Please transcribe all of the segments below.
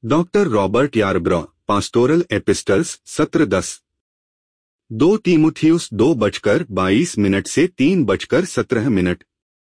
Doctor Robert Yarbrough, pastoral epistles, सत्र 10। 2 तीमुथियुस 2:22 से 3:17।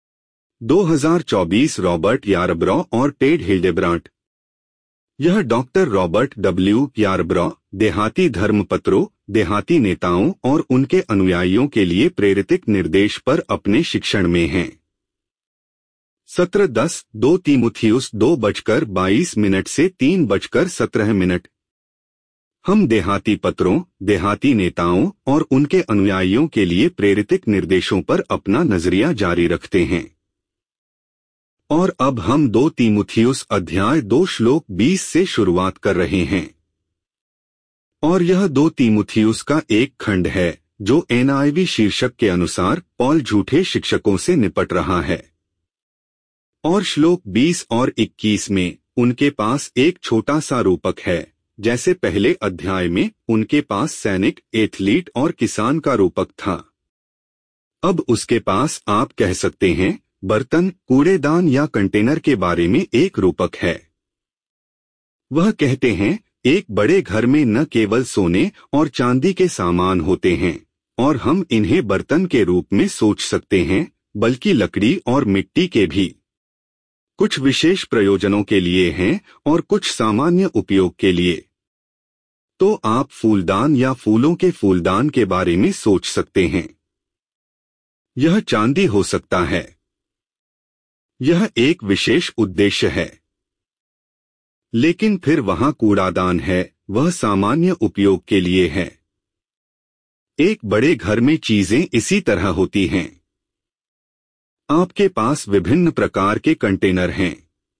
2024 रॉबर्ट यारब्रॉ और टेड हिल्डेब्रांट। यह डॉक्टर रॉबर्ट डब्ल्यू यारब्रॉ देहाती धर्मपत्रों, देहाती नेताओं और उनके अनुयायियों के लिए प्रेरित निर्देश पर अपने शिक्षण में हैं। सत्र 10, 2 तीमुथियुस 2:22 से 3:17। हम देहाती पत्रों, देहाती नेताओं और उनके अनुयायियों के लिए प्रेरित निर्देशों पर अपना नजरिया जारी रखते हैं। और अब हम 2 तीमुथियुस अध्याय 2 श्लोक 20 से शुरुआत कर रहे हैं। और यह 2 तीमुथियुस का एक खंड है जो NIV शीर्षक के अनुसार पॉल झूठे शिक्षकों से निपट रहा है। और श्लोक 20 और 21 में उनके पास एक छोटा सा रूपक है, जैसे पहले अध्याय में उनके पास सैनिक, एथलीट और किसान का रूपक था। अब उसके पास आप कह सकते हैं बर्तन, कूड़ेदान या कंटेनर के बारे में एक रूपक है। वह कहते हैं एक बड़े घर में न केवल सोने और चांदी के सामान होते हैं और हम इन्हें बर्तन के रूप में सोच सकते हैं, बल्कि लकड़ी और मिट्टी के भी। कुछ विशेष प्रयोजनों के लिए हैं और कुछ सामान्य उपयोग के लिए। तो आप फूलदान या फूलों के फूलदान के बारे में सोच सकते हैं। यह चांदी हो सकता है। यह एक विशेष उद्देश्य है। लेकिन फिर वहां कूड़ादान है, वह सामान्य उपयोग के लिए है। एक बड़े घर में चीजें इसी तरह होती हैं। आपके पास विभिन्न प्रकार के कंटेनर हैं।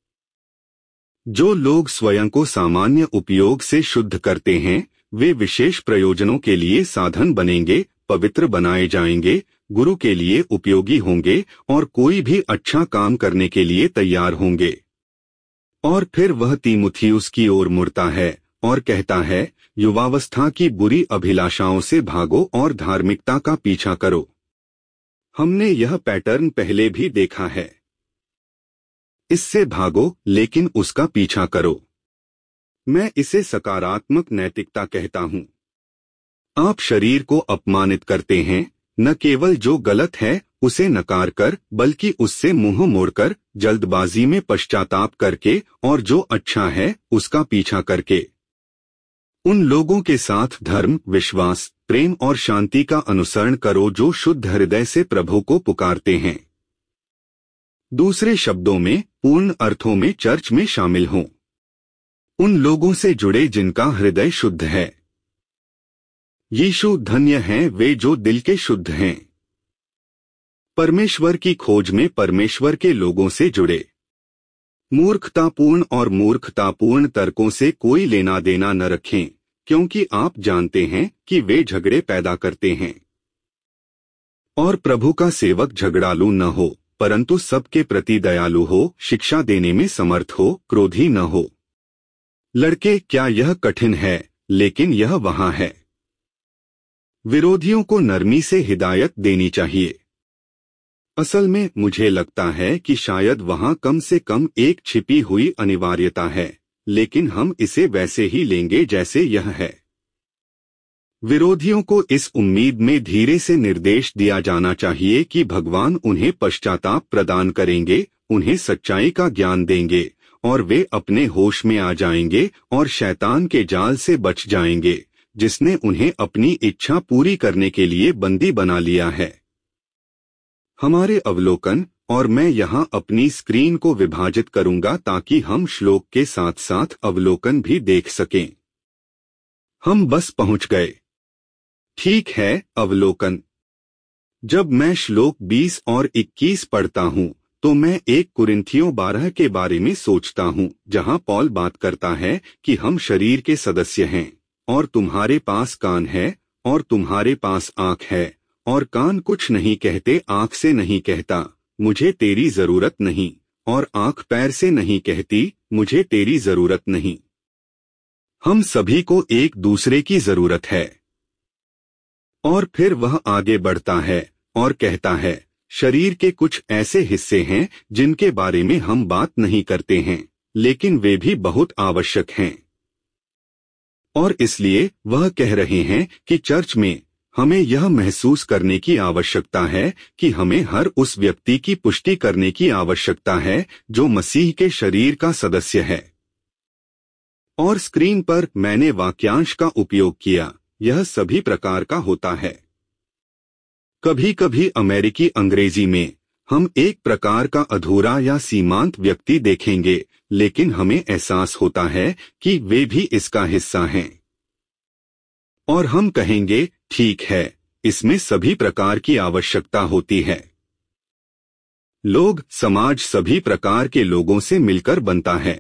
जो लोग स्वयं को सामान्य उपयोग से शुद्ध करते हैं, वे विशेष प्रयोजनों के लिए साधन बनेंगे, पवित्र बनाए जाएंगे, गुरु के लिए उपयोगी होंगे और कोई भी अच्छा काम करने के लिए तैयार होंगे। और फिर वह तीमुथियुस की ओर मुड़ता है और कहता है, युवावस्था की बुरी अभिलाषाओं से भागो और धार्मिकता का पीछा करो। हमने यह पैटर्न पहले भी देखा है। इससे भागो लेकिन उसका पीछा करो। मैं इसे सकारात्मक नैतिकता कहता हूं। आप शरीर को अपमानित करते हैं, न केवल जो गलत है उसे नकार कर, बल्कि उससे मुंह मोड़कर, जल्दबाजी में पश्चाताप करके और जो अच्छा है उसका पीछा करके। उन लोगों के साथ धर्म, विश्वास, प्रेम और शांति का अनुसरण करो जो शुद्ध हृदय से प्रभु को पुकारते हैं। दूसरे शब्दों में, पूर्ण अर्थों में चर्च में शामिल हों। उन लोगों से जुड़े जिनका हृदय शुद्ध है। यीशु धन्य हैं वे जो दिल के शुद्ध हैं। परमेश्वर की खोज में परमेश्वर के लोगों से जुड़े। मूर्खतापूर्ण और मूर्खतापूर्ण तर्कों से कोई लेना देना न रखें, क्योंकि आप जानते हैं कि वे झगड़े पैदा करते हैं। और प्रभु का सेवक झगड़ालू न हो, परंतु सबके प्रति दयालु हो, शिक्षा देने में समर्थ हो, क्रोधी न हो। लड़के, क्या यह कठिन है, लेकिन यह वहां है। विरोधियों को नरमी से हिदायत देनी चाहिए। असल में मुझे लगता है कि शायद वहां कम से कम एक छिपी हुई अनिवार्यता है, लेकिन हम इसे वैसे ही लेंगे जैसे यह है। विरोधियों को इस उम्मीद में धीरे से निर्देश दिया जाना चाहिए कि भगवान उन्हें पश्चाताप प्रदान करेंगे, उन्हें सच्चाई का ज्ञान देंगे और वे अपने होश में आ जाएंगे और शैतान के जाल से बच जाएंगे, जिसने उन्हें अपनी इच्छा पूरी करने के लिए बंदी बना लिया है। हमारे अवलोकन, और मैं यहाँ अपनी स्क्रीन को विभाजित करूंगा ताकि हम श्लोक के साथ साथ अवलोकन भी देख सकें। हम बस पहुंच गए। ठीक है, अवलोकन। जब मैं श्लोक 20 और 21 पढ़ता हूँ तो मैं 1 कुरिन्थियों 12 के बारे में सोचता हूँ, जहाँ पॉल बात करता है कि हम शरीर के सदस्य हैं और तुम्हारे पास कान है और तुम्हारे पास आँख है, और कान कुछ नहीं कहते, आँख से नहीं कहता मुझे तेरी जरूरत नहीं, और आँख पैर से नहीं कहती मुझे तेरी जरूरत नहीं। हम सभी को एक दूसरे की जरूरत है। और फिर वह आगे बढ़ता है और कहता है, शरीर के कुछ ऐसे हिस्से हैं जिनके बारे में हम बात नहीं करते हैं, लेकिन वे भी बहुत आवश्यक हैं। और इसलिए वह कह रहे हैं कि चर्च में हमें यह महसूस करने की आवश्यकता है कि हमें हर उस व्यक्ति की पुष्टि करने की आवश्यकता है जो मसीह के शरीर का सदस्य है। और स्क्रीन पर मैंने वाक्यांश का उपयोग किया, यह सभी प्रकार का होता है। कभी कभी अमेरिकी अंग्रेजी में हम एक प्रकार का अधूरा या सीमांत व्यक्ति देखेंगे, लेकिन हमें एहसास होता है कि वे भी इसका हिस्सा हैं। और हम कहेंगे, ठीक है, इसमें सभी प्रकार की आवश्यकता होती है। लोग, समाज सभी प्रकार के लोगों से मिलकर बनता है।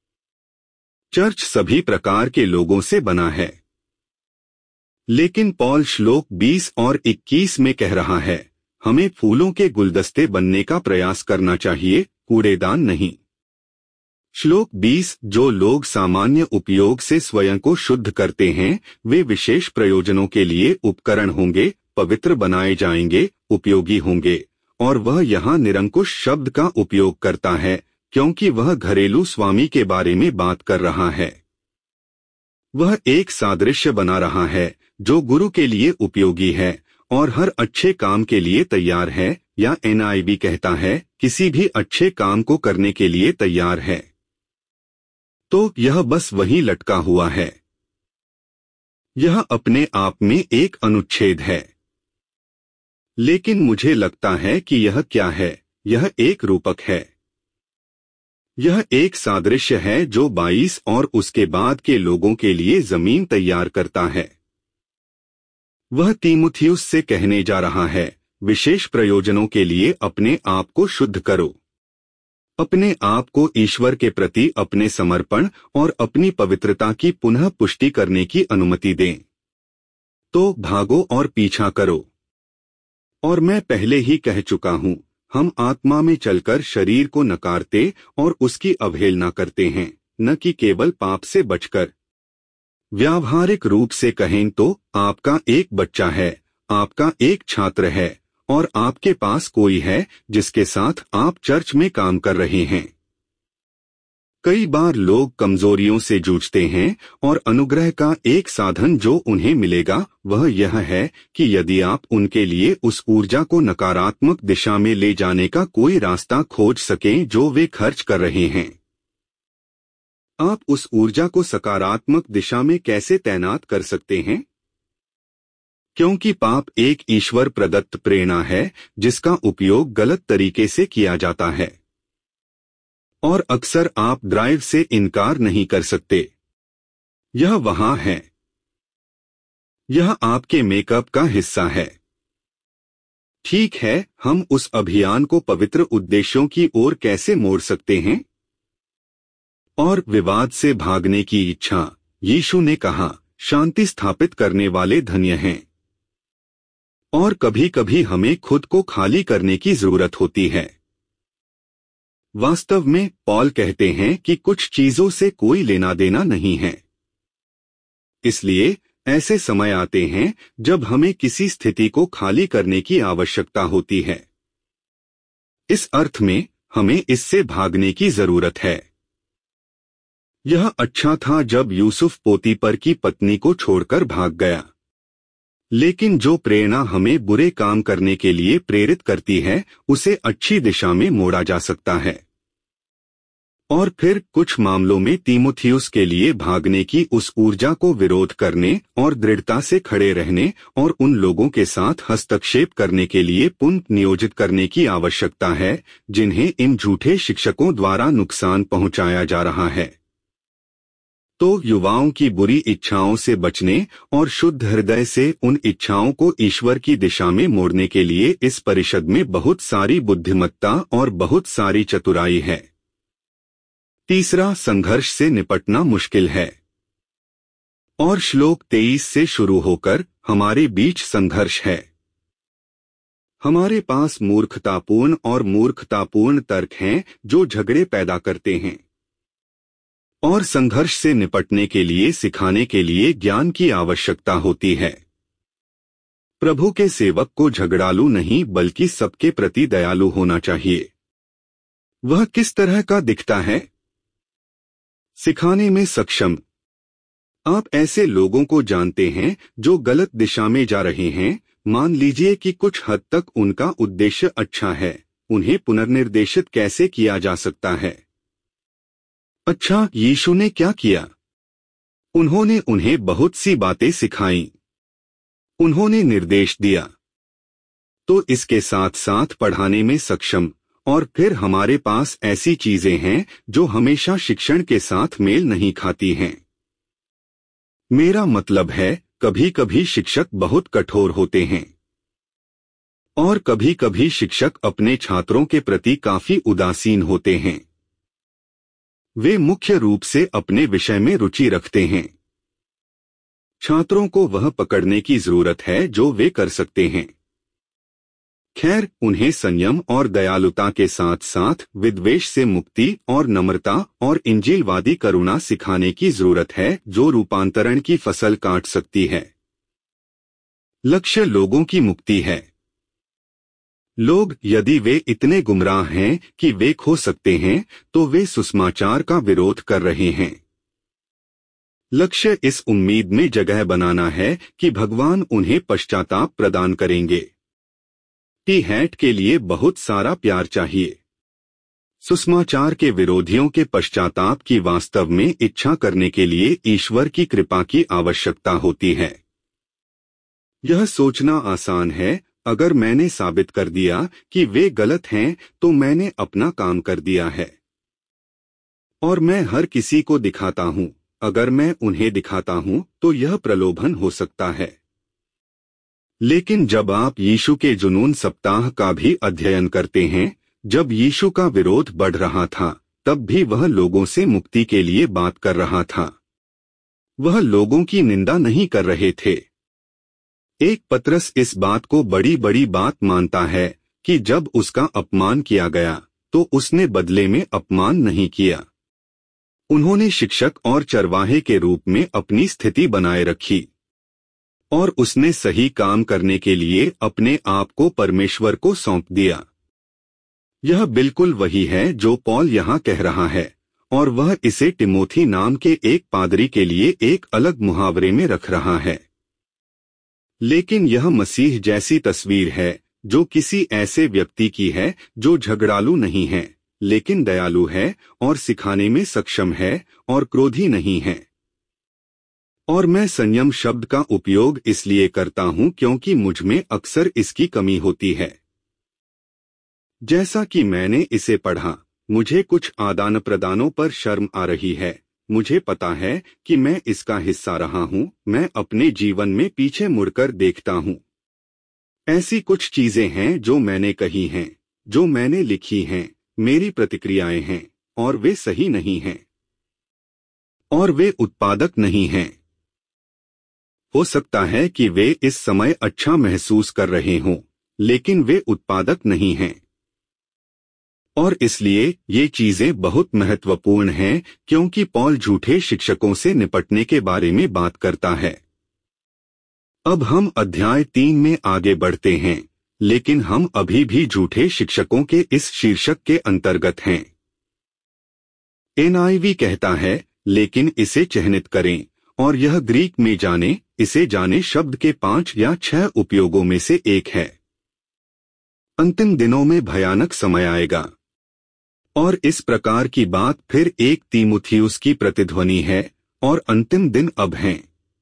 चर्च सभी प्रकार के लोगों से बना है। लेकिन पॉल श्लोक 20 और 21 में कह रहा है, हमें फूलों के गुलदस्ते बनने का प्रयास करना चाहिए, कूड़ेदान नहीं। श्लोक 20, जो लोग सामान्य उपयोग से स्वयं को शुद्ध करते हैं, वे विशेष प्रयोजनों के लिए उपकरण होंगे, पवित्र बनाए जाएंगे, उपयोगी होंगे। और वह यहाँ निरंकुश शब्द का उपयोग करता है, क्योंकि वह घरेलू स्वामी के बारे में बात कर रहा है। वह एक सादृश्य बना रहा है जो गुरु के लिए उपयोगी है और हर अच्छे काम के लिए तैयार है, या NIV कहता है, किसी भी अच्छे काम को करने के लिए तैयार है। तो यह बस वहीं लटका हुआ है। यह अपने आप में एक अनुच्छेद है। लेकिन मुझे लगता है कि यह क्या है, यह एक रूपक है। यह एक सादृश्य है जो 22 और उसके बाद के लोगों के लिए जमीन तैयार करता है। वह तीमुथियुस से कहने जा रहा है, विशेष प्रयोजनों के लिए अपने आप को शुद्ध करो। अपने आप को ईश्वर के प्रति अपने समर्पण और अपनी पवित्रता की पुनः पुष्टि करने की अनुमति दें। तो भागो और पीछा करो। और मैं पहले ही कह चुका हूं, हम आत्मा में चलकर शरीर को नकारते और उसकी अवहेलना करते हैं, न कि केवल पाप से बचकर। व्यावहारिक रूप से कहें तो आपका एक बच्चा है, आपका एक छात्र है, और आपके पास कोई है जिसके साथ आप चर्च में काम कर रहे हैं। कई बार लोग कमजोरियों से जूझते हैं और अनुग्रह का एक साधन जो उन्हें मिलेगा वह यह है कि यदि आप उनके लिए उस ऊर्जा को नकारात्मक दिशा में ले जाने का कोई रास्ता खोज सकें जो वे खर्च कर रहे हैं। आप उस ऊर्जा को सकारात्मक दिशा में कैसे तैनात कर सकते हैं? क्योंकि पाप एक ईश्वर प्रदत्त प्रेरणा है जिसका उपयोग गलत तरीके से किया जाता है। और अक्सर आप ड्राइव से इनकार नहीं कर सकते। यह वहां है। यह आपके मेकअप का हिस्सा है। ठीक है, हम उस अभियान को पवित्र उद्देश्यों की ओर कैसे मोड़ सकते हैं? और विवाद से भागने की इच्छा, यीशु ने कहा, शांति स्थापित करने वाले धन्य हैं। और कभी कभी हमें खुद को खाली करने की जरूरत होती है। वास्तव में पॉल कहते हैं कि कुछ चीजों से कोई लेना देना नहीं है। इसलिए ऐसे समय आते हैं जब हमें किसी स्थिति को खाली करने की आवश्यकता होती है। इस अर्थ में हमें इससे भागने की जरूरत है। यह अच्छा था जब यूसुफ पोतीपर की पत्नी को छोड़कर भाग गया। लेकिन जो प्रेरणा हमें बुरे काम करने के लिए प्रेरित करती है उसे अच्छी दिशा में मोड़ा जा सकता है। और फिर कुछ मामलों में तीमुथियुस के लिए भागने की उस ऊर्जा को विरोध करने और दृढ़ता से खड़े रहने और उन लोगों के साथ हस्तक्षेप करने के लिए पुनः नियोजित करने की आवश्यकता है जिन्हें इन झूठे शिक्षकों द्वारा नुकसान पहुंचाया जा रहा है। तो युवाओं की बुरी इच्छाओं से बचने और शुद्ध हृदय से उन इच्छाओं को ईश्वर की दिशा में मोड़ने के लिए इस परिषद में बहुत सारी बुद्धिमत्ता और बहुत सारी चतुराई है। तीसरा, संघर्ष से निपटना मुश्किल है। और श्लोक 23 से शुरू होकर हमारे बीच संघर्ष है। हमारे पास मूर्खतापूर्ण और मूर्खतापूर्ण तर्क हैं जो झगड़े पैदा करते हैं। और संघर्ष से निपटने के लिए सिखाने के लिए ज्ञान की आवश्यकता होती है। प्रभु के सेवक को झगड़ालू नहीं बल्कि सबके प्रति दयालु होना चाहिए। वह किस तरह का दिखता है? सिखाने में सक्षम। आप ऐसे लोगों को जानते हैं जो गलत दिशा में जा रहे हैं। मान लीजिए कि कुछ हद तक उनका उद्देश्य अच्छा है, उन्हें पुनर्निर्देशित कैसे किया जा सकता है? अच्छा, यीशु ने क्या किया? उन्होंने उन्हें बहुत सी बातें सिखाईं। उन्होंने निर्देश दिया। तो इसके साथ साथ पढ़ाने में सक्षम, और फिर हमारे पास ऐसी चीजें हैं जो हमेशा शिक्षण के साथ मेल नहीं खाती हैं। मेरा मतलब है, कभी कभी शिक्षक बहुत कठोर होते हैं, और कभी कभी शिक्षक अपने छात्रों के प्रति काफी उदासीन होते हैं। वे मुख्य रूप से अपने विषय में रुचि रखते हैं। छात्रों को वह पकड़ने की जरूरत है जो वे कर सकते हैं। खैर, उन्हें संयम और दयालुता के साथ साथ विद्वेष से मुक्ति और नम्रता और इंजीलवादी करुणा सिखाने की जरूरत है, जो रूपांतरण की फसल काट सकती है। लक्ष्य लोगों की मुक्ति है। लोग, यदि वे इतने गुमराह हैं कि वे खो सकते हैं, तो वे सुसमाचार का विरोध कर रहे हैं। लक्ष्य इस उम्मीद में जगह बनाना है कि भगवान उन्हें पश्चाताप प्रदान करेंगे। हैट के लिए बहुत सारा प्यार चाहिए। सुसमाचार के विरोधियों के पश्चाताप की वास्तव में इच्छा करने के लिए ईश्वर की कृपा की आवश्यकता होती है। यह सोचना आसान है, अगर मैंने साबित कर दिया कि वे गलत हैं तो मैंने अपना काम कर दिया है। और मैं हर किसी को दिखाता हूं, अगर मैं उन्हें दिखाता हूं तो यह प्रलोभन हो सकता है। लेकिन जब आप यीशु के जुनून सप्ताह का भी अध्ययन करते हैं, जब यीशु का विरोध बढ़ रहा था, तब भी वह लोगों से मुक्ति के लिए बात कर रहा था। वह लोगों की निंदा नहीं कर रहे थे। एक पतरस इस बात को बड़ी बड़ी बात मानता है कि जब उसका अपमान किया गया तो उसने बदले में अपमान नहीं किया। उन्होंने शिक्षक और चरवाहे के रूप में अपनी स्थिति बनाए रखी, और उसने सही काम करने के लिए अपने आप को परमेश्वर को सौंप दिया। यह बिल्कुल वही है जो पौल यहाँ कह रहा है, और वह इसे तिमोथी नाम के एक पादरी के लिए एक अलग मुहावरे में रख रहा है। लेकिन यह मसीह जैसी तस्वीर है जो किसी ऐसे व्यक्ति की है जो झगड़ालू नहीं है, लेकिन दयालु है और सिखाने में सक्षम है और क्रोधी नहीं है। और मैं संयम शब्द का उपयोग इसलिए करता हूं क्योंकि मुझ में अक्सर इसकी कमी होती है। जैसा कि मैंने इसे पढ़ा, मुझे कुछ आदान प्रदानों पर शर्म आ रही है। मुझे पता है कि मैं इसका हिस्सा रहा हूं। मैं अपने जीवन में पीछे मुड़कर देखता हूं। ऐसी कुछ चीजें हैं जो मैंने कही हैं, जो मैंने लिखी हैं, मेरी प्रतिक्रियाएं हैं, और वे सही नहीं हैं, और वे उत्पादक नहीं हैं। हो सकता है कि वे इस समय अच्छा महसूस कर रहे हों, लेकिन वे उत्पादक नहीं हैं। और इसलिए ये चीजें बहुत महत्वपूर्ण हैं, क्योंकि पौल झूठे शिक्षकों से निपटने के बारे में बात करता है। अब हम अध्याय 3 में आगे बढ़ते हैं, लेकिन हम अभी भी झूठे शिक्षकों के इस शीर्षक के अंतर्गत हैं। NIV कहता है, लेकिन इसे चिह्नित करें, और यह ग्रीक में जाने, इसे जाने शब्द के 5 या 6 उपयोगों में से एक है। अंतिम दिनों में भयानक समय आएगा, और इस प्रकार की बात फिर 1 तीमुथियुस की प्रतिध्वनि है, और अंतिम दिन अब हैं।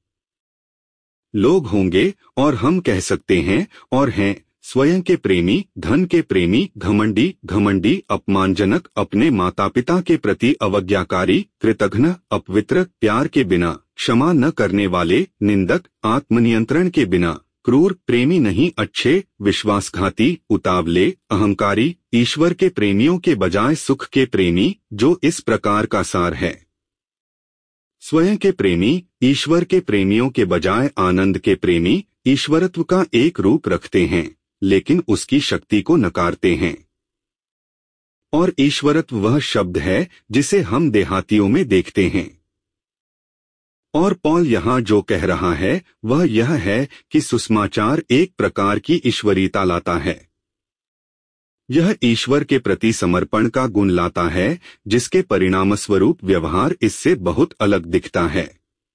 लोग होंगे, और हम कह सकते हैं और हैं, स्वयं के प्रेमी, धन के प्रेमी, घमंडी, अपमानजनक, अपने माता पिता के प्रति अवज्ञाकारी, कृतघ्न, अपवित्र, प्यार के बिना, क्षमा न करने वाले, निंदक, आत्मनियंत्रण के बिना, क्रूर, प्रेमी नहीं अच्छे, विश्वासघाती, उतावले, अहंकारी, ईश्वर के प्रेमियों के बजाय सुख के प्रेमी, जो इस प्रकार का सार है। स्वयं के प्रेमी, ईश्वर के प्रेमियों के बजाय आनंद के प्रेमी, ईश्वरत्व का एक रूप रखते हैं, लेकिन उसकी शक्ति को नकारते हैं। और ईश्वरत्व वह शब्द है जिसे हम देहातियों में देखते हैं। और पौल यहाँ जो कह रहा है वह यह है कि सुसमाचार एक प्रकार की ईश्वरीयता लाता है। यह ईश्वर के प्रति समर्पण का गुण लाता है, जिसके परिणामस्वरूप व्यवहार इससे बहुत अलग दिखता है।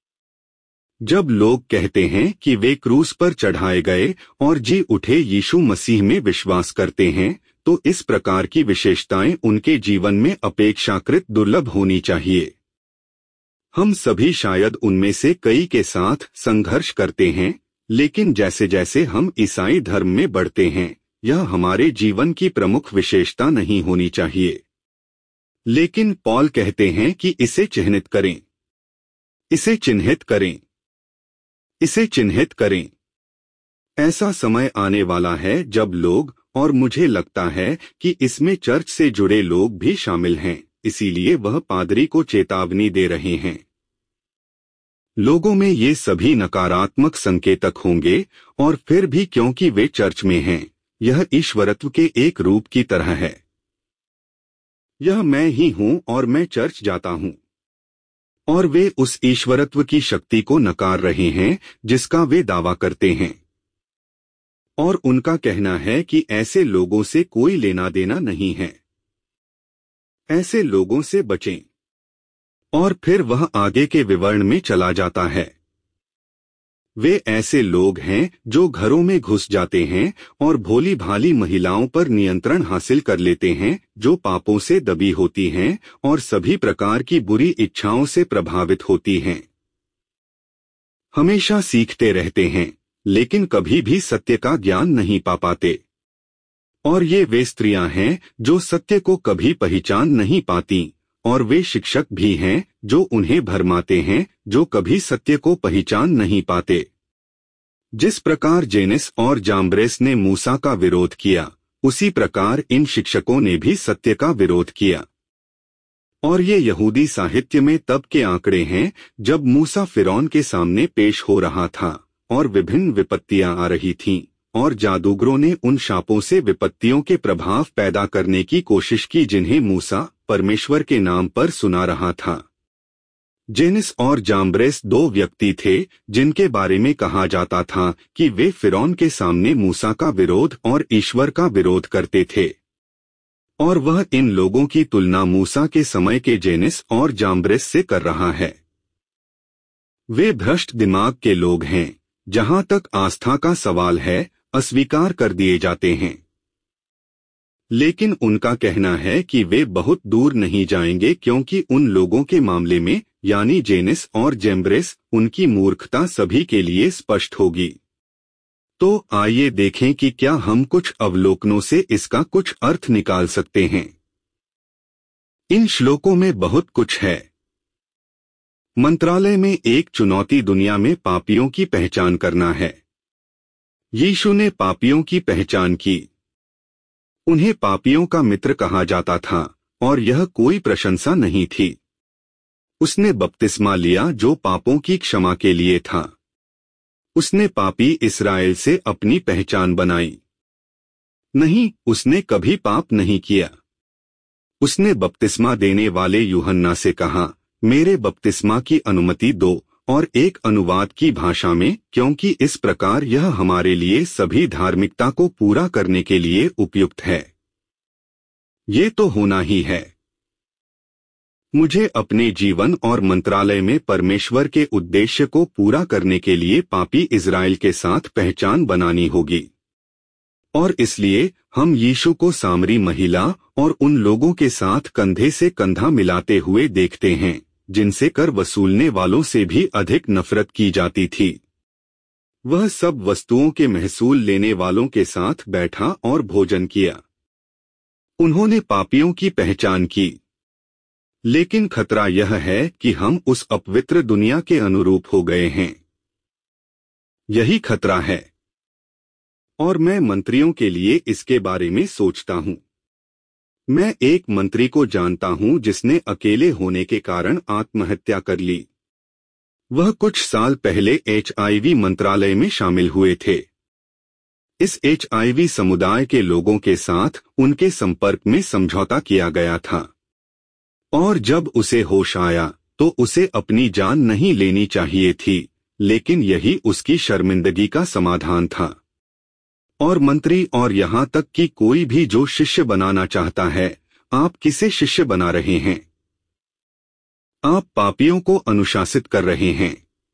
जब लोग कहते हैं कि वे क्रूस पर चढ़ाए गए और जी उठे यीशु मसीह में विश्वास करते हैं, तो इस प्रकार की विशेषताएं उनके जीवन में अपेक्षाकृत दुर्लभ होनी चाहिए। हम सभी शायद उनमें से कई के साथ संघर्ष करते हैं, लेकिन जैसे जैसे हम ईसाई धर्म में बढ़ते हैं, यह हमारे जीवन की प्रमुख विशेषता नहीं होनी चाहिए। लेकिन पॉल कहते हैं कि इसे चिह्नित करें, इसे चिन्हित करें, इसे चिन्हित करें। ऐसा समय आने वाला है जब लोग, और मुझे लगता है कि इसमें चर्च से जुड़े लोग भी शामिल हैं, इसीलिए वह पादरी को चेतावनी दे रहे हैं। लोगों में ये सभी नकारात्मक संकेतक होंगे, और फिर भी क्योंकि वे चर्च में हैं, यह ईश्वरत्व के एक रूप की तरह है। यह मैं ही हूं और मैं चर्च जाता हूं। और वे उस ईश्वरत्व की शक्ति को नकार रहे हैं जिसका वे दावा करते हैं। और उनका कहना है कि ऐसे लोगों से कोई लेना देना नहीं है। ऐसे लोगों से बचें। और फिर वह आगे के विवरण में चला जाता है। वे ऐसे लोग हैं जो घरों में घुस जाते हैं और भोली भाली महिलाओं पर नियंत्रण हासिल कर लेते हैं, जो पापों से दबी होती हैं और सभी प्रकार की बुरी इच्छाओं से प्रभावित होती हैं। हमेशा सीखते रहते हैं, लेकिन कभी भी सत्य का ज्ञान नहीं पा पाते। और ये वे स्त्रियां हैं जो सत्य को कभी पहचान नहीं पाती, और वे शिक्षक भी हैं जो उन्हें भरमाते हैं, जो कभी सत्य को पहचान नहीं पाते। जिस प्रकार जेनिस और जाम्ब्रेस ने मूसा का विरोध किया, उसी प्रकार इन शिक्षकों ने भी सत्य का विरोध किया। और ये यहूदी साहित्य में तब के आंकड़े हैं जब मूसा फिरौन के सामने पेश हो रहा था और विभिन्न विपत्तियां आ रही थीं, और जादूगरों ने उन शापों से विपत्तियों के प्रभाव पैदा करने की कोशिश की जिन्हें मूसा परमेश्वर के नाम पर सुना रहा था। जेनिस और जाम्ब्रेस दो व्यक्ति थे जिनके बारे में कहा जाता था कि वे फिरौन के सामने मूसा का विरोध और ईश्वर का विरोध करते थे। और वह इन लोगों की तुलना मूसा के समय के जेनिस और जाम्ब्रेस से कर रहा है। वे भ्रष्ट दिमाग के लोग हैं। जहां तक आस्था का सवाल है, अस्वीकार कर दिए जाते हैं। लेकिन उनका कहना है कि वे बहुत दूर नहीं जाएंगे, क्योंकि उन लोगों के मामले में, यानी जेनिस और जैम्ब्रेस, उनकी मूर्खता सभी के लिए स्पष्ट होगी। तो आइए देखें कि क्या हम कुछ अवलोकनों से इसका कुछ अर्थ निकाल सकते हैं। इन श्लोकों में बहुत कुछ है। मंत्रालय में एक चुनौती दुनिया में पापियों की पहचान करना है। यीशु ने पापियों की पहचान की। उन्हें पापियों का मित्र कहा जाता था, और यह कोई प्रशंसा नहीं थी। उसने बपतिस्मा लिया जो पापों की क्षमा के लिए था। उसने पापी इस्राएल से अपनी पहचान बनाई। नहीं, उसने कभी पाप नहीं किया। उसने बपतिस्मा देने वाले यूहन्ना से कहा, मेरे बपतिस्मा की अनुमति दो, और एक अनुवाद की भाषा में, क्योंकि इस प्रकार यह हमारे लिए सभी धार्मिकता को पूरा करने के लिए उपयुक्त है। ये तो होना ही है। मुझे अपने जीवन और मंत्रालय में परमेश्वर के उद्देश्य को पूरा करने के लिए पापी इज़राइल के साथ पहचान बनानी होगी। और इसलिए हम यीशु को सामरी महिला और उन लोगों के साथ कंधे से कंधा मिलाते हुए देखते हैं जिनसे कर वसूलने वालों से भी अधिक नफरत की जाती थी। वह सब वस्तुओं के महसूल लेने वालों के साथ बैठा और भोजन किया। उन्होंने पापियों की पहचान की। लेकिन खतरा यह है कि हम उस अपवित्र दुनिया के अनुरूप हो गए हैं। यही खतरा है। और मैं मंत्रियों के लिए इसके बारे में सोचता हूं। मैं एक मंत्री को जानता हूं जिसने अकेले होने के कारण आत्महत्या कर ली। वह कुछ साल पहले HIV मंत्रालय में शामिल हुए थे। इस HIV समुदाय के लोगों के साथ उनके संपर्क में समझौता किया गया था। और जब उसे होश आया तो उसे अपनी जान नहीं लेनी चाहिए थी, लेकिन यही उसकी शर्मिंदगी का समाधान था। और मंत्री और यहाँ तक कि कोई भी जो शिष्य बनाना चाहता है, आप किसे शिष्य बना रहे हैं? आप पापियों को अनुशासित कर रहे हैं।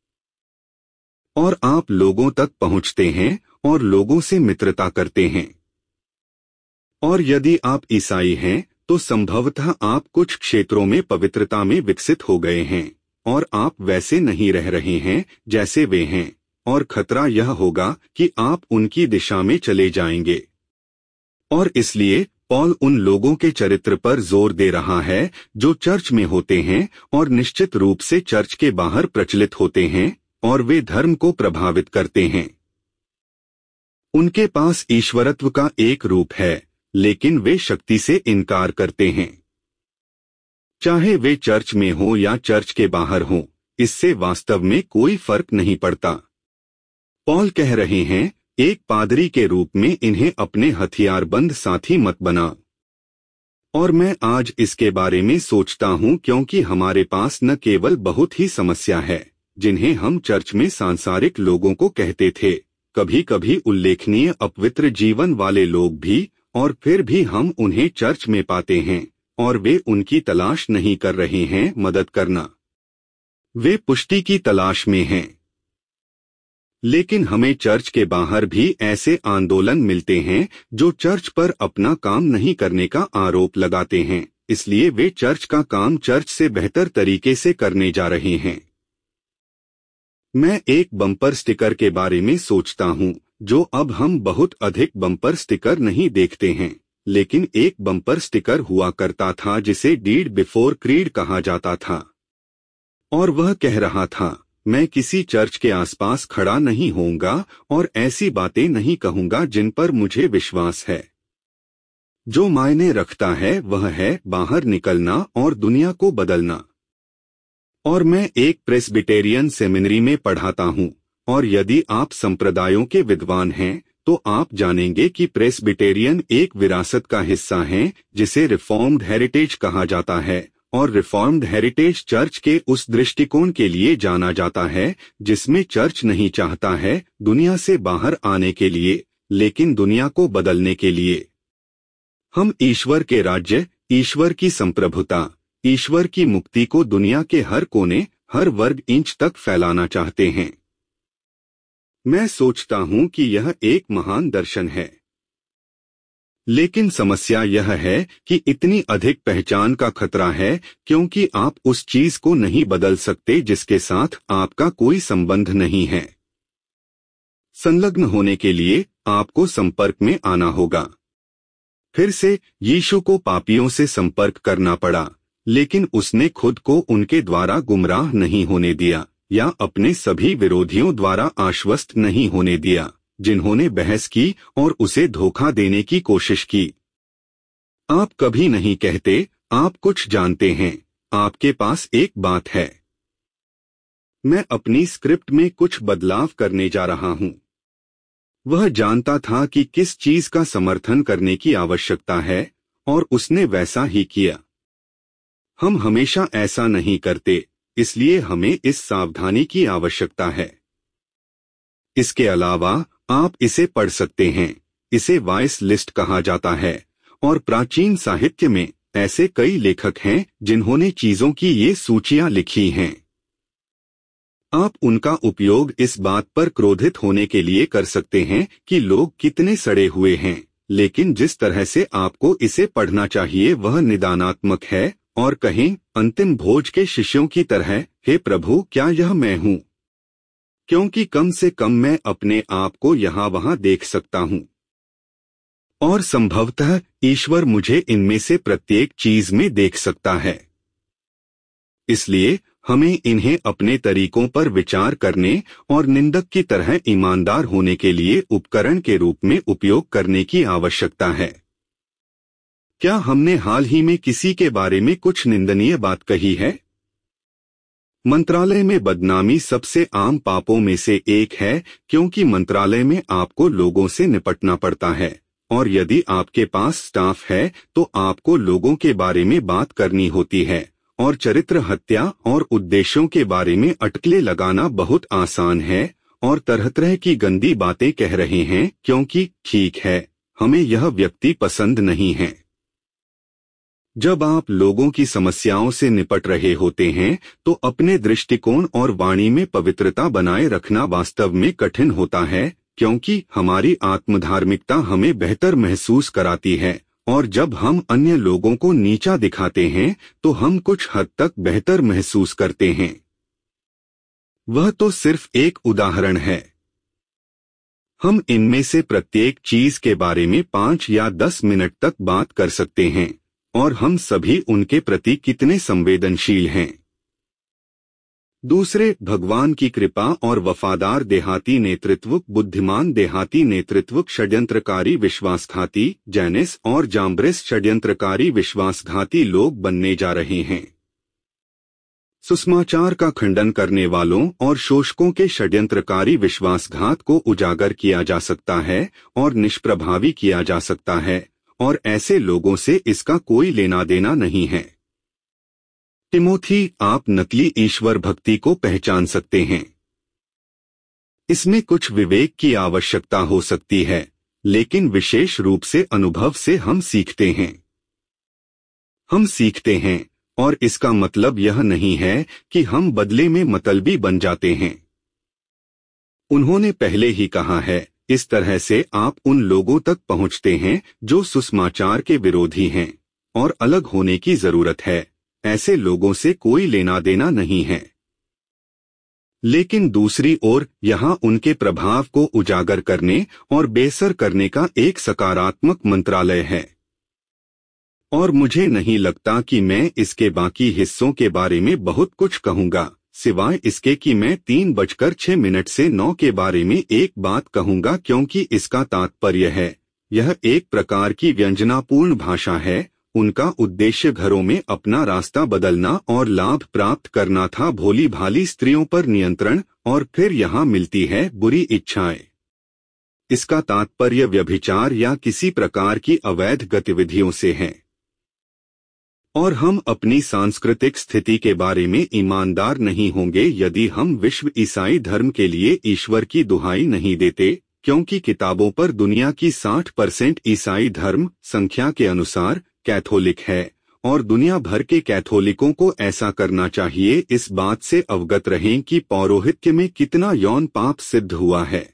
और आप लोगों तक पहुंचते हैं और लोगों से मित्रता करते हैं। और यदि आप ईसाई हैं तो संभवतः आप कुछ क्षेत्रों में पवित्रता में विकसित हो गए हैं और आप वैसे नहीं रह रहे हैं जैसे वे हैं, और खतरा यह होगा कि आप उनकी दिशा में चले जाएंगे। और इसलिए पॉल उन लोगों के चरित्र पर जोर दे रहा है जो चर्च में होते हैं और निश्चित रूप से चर्च के बाहर प्रचलित होते हैं, और वे धर्म को प्रभावित करते हैं। उनके पास ईश्वरत्व का एक रूप है, लेकिन वे शक्ति से इनकार करते हैं। चाहे वे चर्च में हो या चर्च के बाहर हो, इससे वास्तव में कोई फर्क नहीं पड़ता। पॉल कह रहे हैं, एक पादरी के रूप में इन्हें अपने हथियारबंद साथी मत बना। और मैं आज इसके बारे में सोचता हूं क्योंकि हमारे पास न केवल बहुत ही समस्या है जिन्हें हम चर्च में सांसारिक लोगों को कहते थे, कभी कभी उल्लेखनीय अपवित्र जीवन वाले लोग भी, और फिर भी हम उन्हें चर्च में पाते हैं और वे उनकी तलाश नहीं कर रहे हैं मदद करना, वे पुष्टि की तलाश में हैं। लेकिन हमें चर्च के बाहर भी ऐसे आंदोलन मिलते हैं जो चर्च पर अपना काम नहीं करने का आरोप लगाते हैं, इसलिए वे चर्च का काम चर्च से बेहतर तरीके से करने जा रहे हैं। मैं एक बम्पर स्टिकर के बारे में सोचता हूं, जो अब हम बहुत अधिक बम्पर स्टिकर नहीं देखते हैं, लेकिन एक बम्पर स्टिकर हुआ करता था जिसे डीड बिफोर क्रीड कहा जाता था। और वह कह रहा था, मैं किसी चर्च के आसपास खड़ा नहीं होऊंगा और ऐसी बातें नहीं कहूंगा जिन पर मुझे विश्वास है। जो मायने रखता है वह है बाहर निकलना और दुनिया को बदलना। और मैं एक प्रेस्बिटेरियन सेमिनरी में पढ़ाता हूं, और यदि आप संप्रदायों के विद्वान हैं तो आप जानेंगे कि प्रेस्बिटेरियन एक विरासत का हिस्सा हैं जिसे रिफॉर्म्ड हेरिटेज कहा जाता है, और रिफॉर्म्ड हेरिटेज चर्च के उस दृष्टिकोण के लिए जाना जाता है जिसमें चर्च नहीं चाहता है दुनिया से बाहर आने के लिए, लेकिन दुनिया को बदलने के लिए। हम ईश्वर के राज्य, ईश्वर की संप्रभुता, ईश्वर की मुक्ति को दुनिया के हर कोने, हर वर्ग इंच तक फैलाना चाहते हैं। मैं सोचता हूं कि यह एक महान दर्शन है। लेकिन समस्या यह है कि इतनी अधिक पहचान का खतरा है क्योंकि आप उस चीज को नहीं बदल सकते जिसके साथ आपका कोई संबंध नहीं है। संलग्न होने के लिए आपको संपर्क में आना होगा। फिर से यीशु को पापियों से संपर्क करना पड़ा, लेकिन उसने खुद को उनके द्वारा गुमराह नहीं होने दिया या अपने सभी विरोधियों द्वारा आश्वस्त नहीं होने दिया जिन्होंने बहस की और उसे धोखा देने की कोशिश की। आप कभी नहीं कहते, आप कुछ जानते हैं, आपके पास एक बात है। मैं अपनी स्क्रिप्ट में कुछ बदलाव करने जा रहा हूं। वह जानता था कि किस चीज का समर्थन करने की आवश्यकता है और उसने वैसा ही किया। हम हमेशा ऐसा नहीं करते, इसलिए हमें इस सावधानी की आवश्यकता है। इसके अलावा आप इसे पढ़ सकते हैं, इसे वॉइस लिस्ट कहा जाता है, और प्राचीन साहित्य में ऐसे कई लेखक हैं जिन्होंने चीजों की ये सूचियां लिखी हैं। आप उनका उपयोग इस बात पर क्रोधित होने के लिए कर सकते हैं कि लोग कितने सड़े हुए हैं, लेकिन जिस तरह से आपको इसे पढ़ना चाहिए वह निदानात्मक है, और कहें अंतिम भोज के शिष्यों की तरह, हे प्रभु क्या यह मैं हूं? क्योंकि कम से कम मैं अपने आप को यहाँ वहाँ देख सकता हूँ, और संभवतः ईश्वर मुझे इनमें से प्रत्येक चीज में देख सकता है। इसलिए हमें इन्हें अपने तरीकों पर विचार करने और निंदक की तरह ईमानदार होने के लिए उपकरण के रूप में उपयोग करने की आवश्यकता है। क्या हमने हाल ही में किसी के बारे में कुछ निंदनीय बात कही है? मंत्रालय में बदनामी सबसे आम पापों में से एक है क्योंकि मंत्रालय में आपको लोगों से निपटना पड़ता है, और यदि आपके पास स्टाफ है तो आपको लोगों के बारे में बात करनी होती है, और चरित्र हत्या और उद्देश्यों के बारे में अटकलें लगाना बहुत आसान है, और तरह तरह की गंदी बातें कह रहे हैं क्योंकि ठीक है, हमें यह व्यक्ति पसंद नहीं है। जब आप लोगों की समस्याओं से निपट रहे होते हैं तो अपने दृष्टिकोण और वाणी में पवित्रता बनाए रखना वास्तव में कठिन होता है, क्योंकि हमारी आत्मधार्मिकता हमें बेहतर महसूस कराती है, और जब हम अन्य लोगों को नीचा दिखाते हैं तो हम कुछ हद तक बेहतर महसूस करते हैं। वह तो सिर्फ एक उदाहरण है। हम इनमें से प्रत्येक चीज के बारे में 5 या 10 मिनट तक बात कर सकते हैं, और हम सभी उनके प्रति कितने संवेदनशील हैं। दूसरे, भगवान की कृपा और वफादार देहाती नेतृत्व, बुद्धिमान देहाती नेतृत्व, षड्यंत्रकारी विश्वासघाती जैनिस और जाम्ब्रेस षड्यंत्रकारी विश्वासघाती लोग बनने जा रहे हैं। सुसमाचार का खंडन करने वालों और शोषकों के षड्यंत्रकारी विश्वासघात को उजागर किया जा सकता है और निष्प्रभावी किया जा सकता है, और ऐसे लोगों से इसका कोई लेना देना नहीं है। तिमोथी, आप नकली ईश्वर भक्ति को पहचान सकते हैं। इसमें कुछ विवेक की आवश्यकता हो सकती है, लेकिन विशेष रूप से अनुभव से हम सीखते हैं। हम सीखते हैं, और इसका मतलब यह नहीं है कि हम बदले में मतलबी बन जाते हैं। उन्होंने पहले ही कहा है, इस तरह से आप उन लोगों तक पहुंचते हैं जो सुसमाचार के विरोधी हैं, और अलग होने की जरूरत है। ऐसे लोगों से कोई लेना देना नहीं है। लेकिन दूसरी ओर यहाँ उनके प्रभाव को उजागर करने और बेसर करने का एक सकारात्मक मंत्रालय है। और मुझे नहीं लगता कि मैं इसके बाकी हिस्सों के बारे में बहुत कुछ कहूंगा, सिवाय इसके कि मैं 3:06 से 9 के बारे में एक बात कहूंगा, क्योंकि इसका तात्पर्य है, यह एक प्रकार की व्यंजनापूर्ण भाषा है। उनका उद्देश्य घरों में अपना रास्ता बदलना और लाभ प्राप्त करना था, भोली भाली स्त्रियों पर नियंत्रण, और फिर यहाँ मिलती है बुरी इच्छाएं। इसका तात्पर्य व्यभिचार या किसी प्रकार की अवैध गतिविधियों से है। और हम अपनी सांस्कृतिक स्थिति के बारे में ईमानदार नहीं होंगे यदि हम विश्व ईसाई धर्म के लिए ईश्वर की दुहाई नहीं देते, क्योंकि किताबों पर दुनिया की 60% ईसाई धर्म संख्या के अनुसार कैथोलिक है, और दुनिया भर के कैथोलिकों को ऐसा करना चाहिए। इस बात से अवगत रहें कि पौरोहित्य में कितना यौन पाप सिद्ध हुआ है।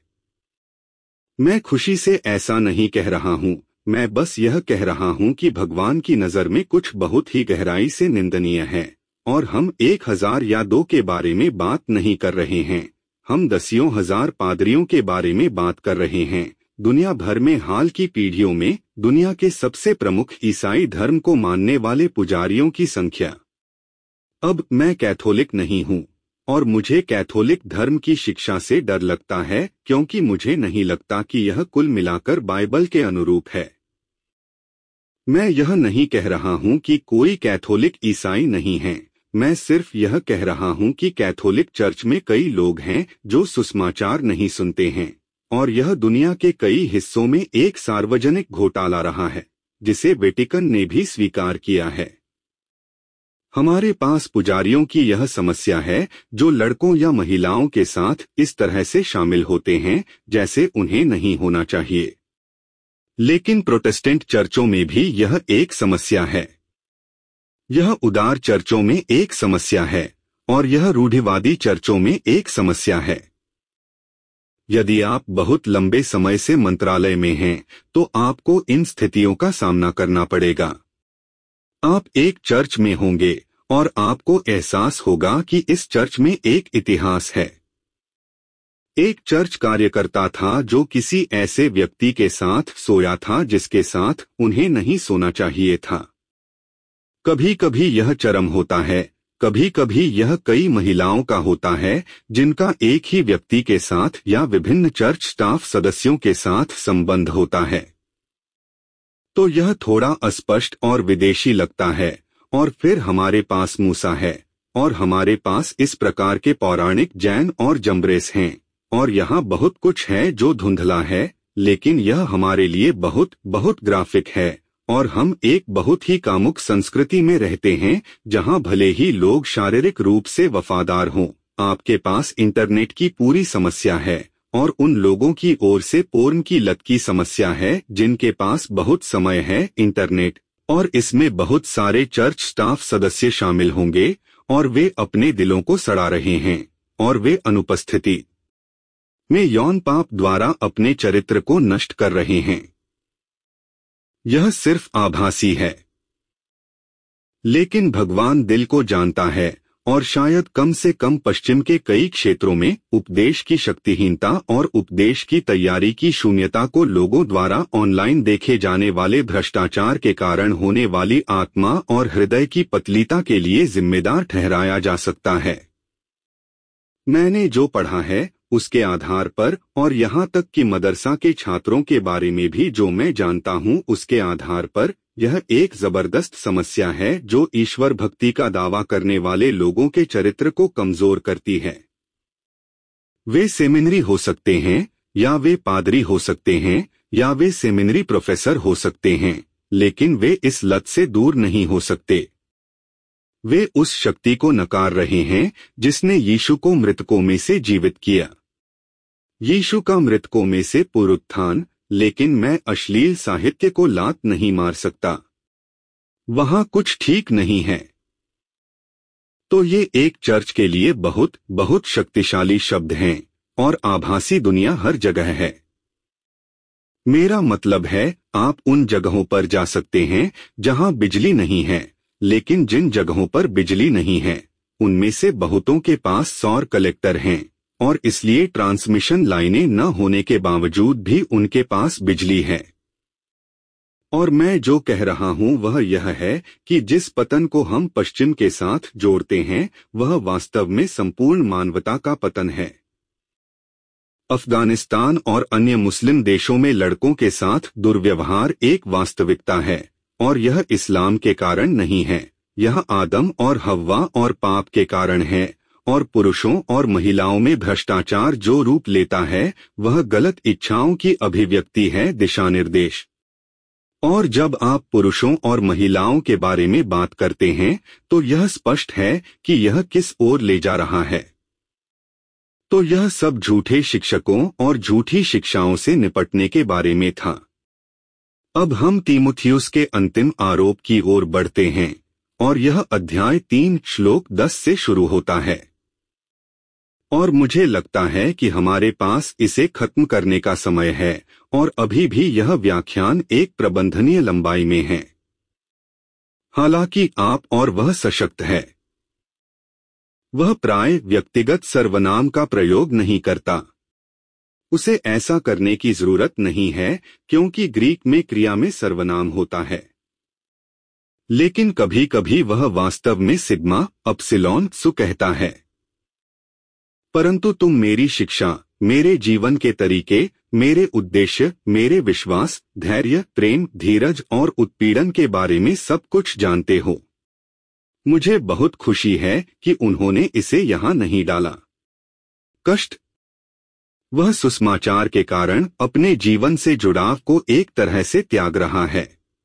मैं खुशी से ऐसा नहीं कह रहा हूँ, मैं बस यह कह रहा हूँ कि भगवान की नज़र में कुछ बहुत ही गहराई से निंदनीय है, और हम 1000 या 2 के बारे में बात नहीं कर रहे हैं, हम दसियों हजार पादरियों के बारे में बात कर रहे हैं। दुनिया भर में हाल की पीढ़ियों में दुनिया के सबसे प्रमुख ईसाई धर्म को मानने वाले पुजारियों की संख्या। अब मैं कैथोलिक नहीं हूँ, और मुझे कैथोलिक धर्म की शिक्षा से डर लगता है, क्योंकि मुझे नहीं लगता कि यह कुल मिलाकर बाइबल के अनुरूप है। मैं यह नहीं कह रहा हूँ कि कोई कैथोलिक ईसाई नहीं है, मैं सिर्फ यह कह रहा हूँ कि कैथोलिक चर्च में कई लोग हैं जो सुसमाचार नहीं सुनते हैं, और यह दुनिया के कई हिस्सों में एक सार्वजनिक घोटाला रहा है, जिसे वेटिकन ने भी स्वीकार किया है। हमारे पास पुजारियों की यह समस्या है जो लड़कों या महिलाओं के साथ इस तरह से शामिल होते हैं जैसे उन्हें नहीं होना चाहिए। लेकिन प्रोटेस्टेंट चर्चों में भी यह एक समस्या है, यह उदार चर्चों में एक समस्या है, और यह रूढ़िवादी चर्चों में एक समस्या है। यदि आप बहुत लंबे समय से मंत्रालय में हैं, तो आपको इन स्थितियों का सामना करना पड़ेगा। आप एक चर्च में होंगे और आपको एहसास होगा कि इस चर्च में एक इतिहास है। एक चर्च कार्यकर्ता था जो किसी ऐसे व्यक्ति के साथ सोया था जिसके साथ उन्हें नहीं सोना चाहिए था। कभी कभी यह चरम होता है, कभी कभी यह कई महिलाओं का होता है जिनका एक ही व्यक्ति के साथ या विभिन्न चर्च स्टाफ सदस्यों के साथ संबंध होता है। तो यह थोड़ा अस्पष्ट और विदेशी लगता है। और फिर हमारे पास मूसा है, और हमारे पास इस प्रकार के पौराणिक जैन और जम्ब्रेस हैं, और यहाँ बहुत कुछ है जो धुंधला है, लेकिन यह हमारे लिए बहुत बहुत ग्राफिक है। और हम एक बहुत ही कामुक संस्कृति में रहते हैं जहां भले ही लोग शारीरिक रूप से वफादार हों, आपके पास इंटरनेट की पूरी समस्या है और उन लोगों की ओर से पोर्न की लत की समस्या है जिनके पास बहुत समय है इंटरनेट, और इसमें बहुत सारे चर्च स्टाफ सदस्य शामिल होंगे और वे अपने दिलों को सड़ा रहे हैं और वे अनुपस्थिति में यौन पाप द्वारा अपने चरित्र को नष्ट कर रहे हैं। यह सिर्फ आभासी है, लेकिन भगवान दिल को जानता है और शायद कम से कम पश्चिम के कई क्षेत्रों में उपदेश की शक्तिहीनता और उपदेश की तैयारी की शून्यता को लोगों द्वारा ऑनलाइन देखे जाने वाले भ्रष्टाचार के कारण होने वाली आत्मा और हृदय की पतलीता के लिए जिम्मेदार ठहराया जा सकता है। मैंने जो पढ़ा है उसके आधार पर और यहाँ तक कि मदरसा के छात्रों के बारे में भी जो मैं जानता हूँ उसके आधार पर, यह एक जबरदस्त समस्या है जो ईश्वर भक्ति का दावा करने वाले लोगों के चरित्र को कमजोर करती है। वे सेमिनरी हो सकते हैं या वे पादरी हो सकते हैं या वे सेमिनरी प्रोफेसर हो सकते हैं, लेकिन वे इस लत से दूर नहीं हो सकते। वे उस शक्ति को नकार रहे हैं जिसने यीशु को मृतकों में से जीवित किया। यीशु का मृतकों में से पुनरुत्थान, लेकिन मैं अश्लील साहित्य को लात नहीं मार सकता। वहां कुछ ठीक नहीं है। तो ये एक चर्च के लिए बहुत बहुत शक्तिशाली शब्द हैं और आभासी दुनिया हर जगह है। मेरा मतलब है, आप उन जगहों पर जा सकते हैं जहां बिजली नहीं है, लेकिन जिन जगहों पर बिजली नहीं है उनमें से बहुतों के पास सौर कलेक्टर हैं और इसलिए ट्रांसमिशन लाइनें न होने के बावजूद भी उनके पास बिजली है। और मैं जो कह रहा हूं वह यह है कि जिस पतन को हम पश्चिम के साथ जोड़ते हैं वह वास्तव में संपूर्ण मानवता का पतन है। अफगानिस्तान और अन्य मुस्लिम देशों में लड़कों के साथ दुर्व्यवहार एक वास्तविकता है और यह इस्लाम के कारण नहीं है, यह आदम और हव्वा और पाप के कारण है। और पुरुषों और महिलाओं में भ्रष्टाचार जो रूप लेता है वह गलत इच्छाओं की अभिव्यक्ति है, दिशानिर्देश। और जब आप पुरुषों और महिलाओं के बारे में बात करते हैं तो यह स्पष्ट है कि यह किस ओर ले जा रहा है। तो यह सब झूठे शिक्षकों और झूठी शिक्षाओं से निपटने के बारे में था। अब हम तीमुथियुस के अंतिम आरोप की ओर बढ़ते हैं और यह अध्याय 3 श्लोक 10 से शुरू होता है। और मुझे लगता है कि हमारे पास इसे खत्म करने का समय है और अभी भी यह व्याख्यान एक प्रबंधनीय लंबाई में है। हालांकि आप और वह सशक्त है। वह प्राय व्यक्तिगत सर्वनाम का प्रयोग नहीं करता। उसे ऐसा करने की जरूरत नहीं है क्योंकि ग्रीक में क्रिया में सर्वनाम होता है। लेकिन कभी कभी वह वास्तव में सिग्मा अपसिलॉन सु कहता है। परंतु तुम मेरी शिक्षा, मेरे जीवन के तरीके, मेरे उद्देश्य, मेरे विश्वास, धैर्य, प्रेम, धीरज और उत्पीड़न के बारे में सब कुछ जानते हो। मुझे बहुत खुशी है कि उन्होंने इसे यहाँ नहीं डाला। कष्ट। वह सुसमाचार के कारण अपने जीवन से जुड़ाव को एक तरह से त्याग रहा है।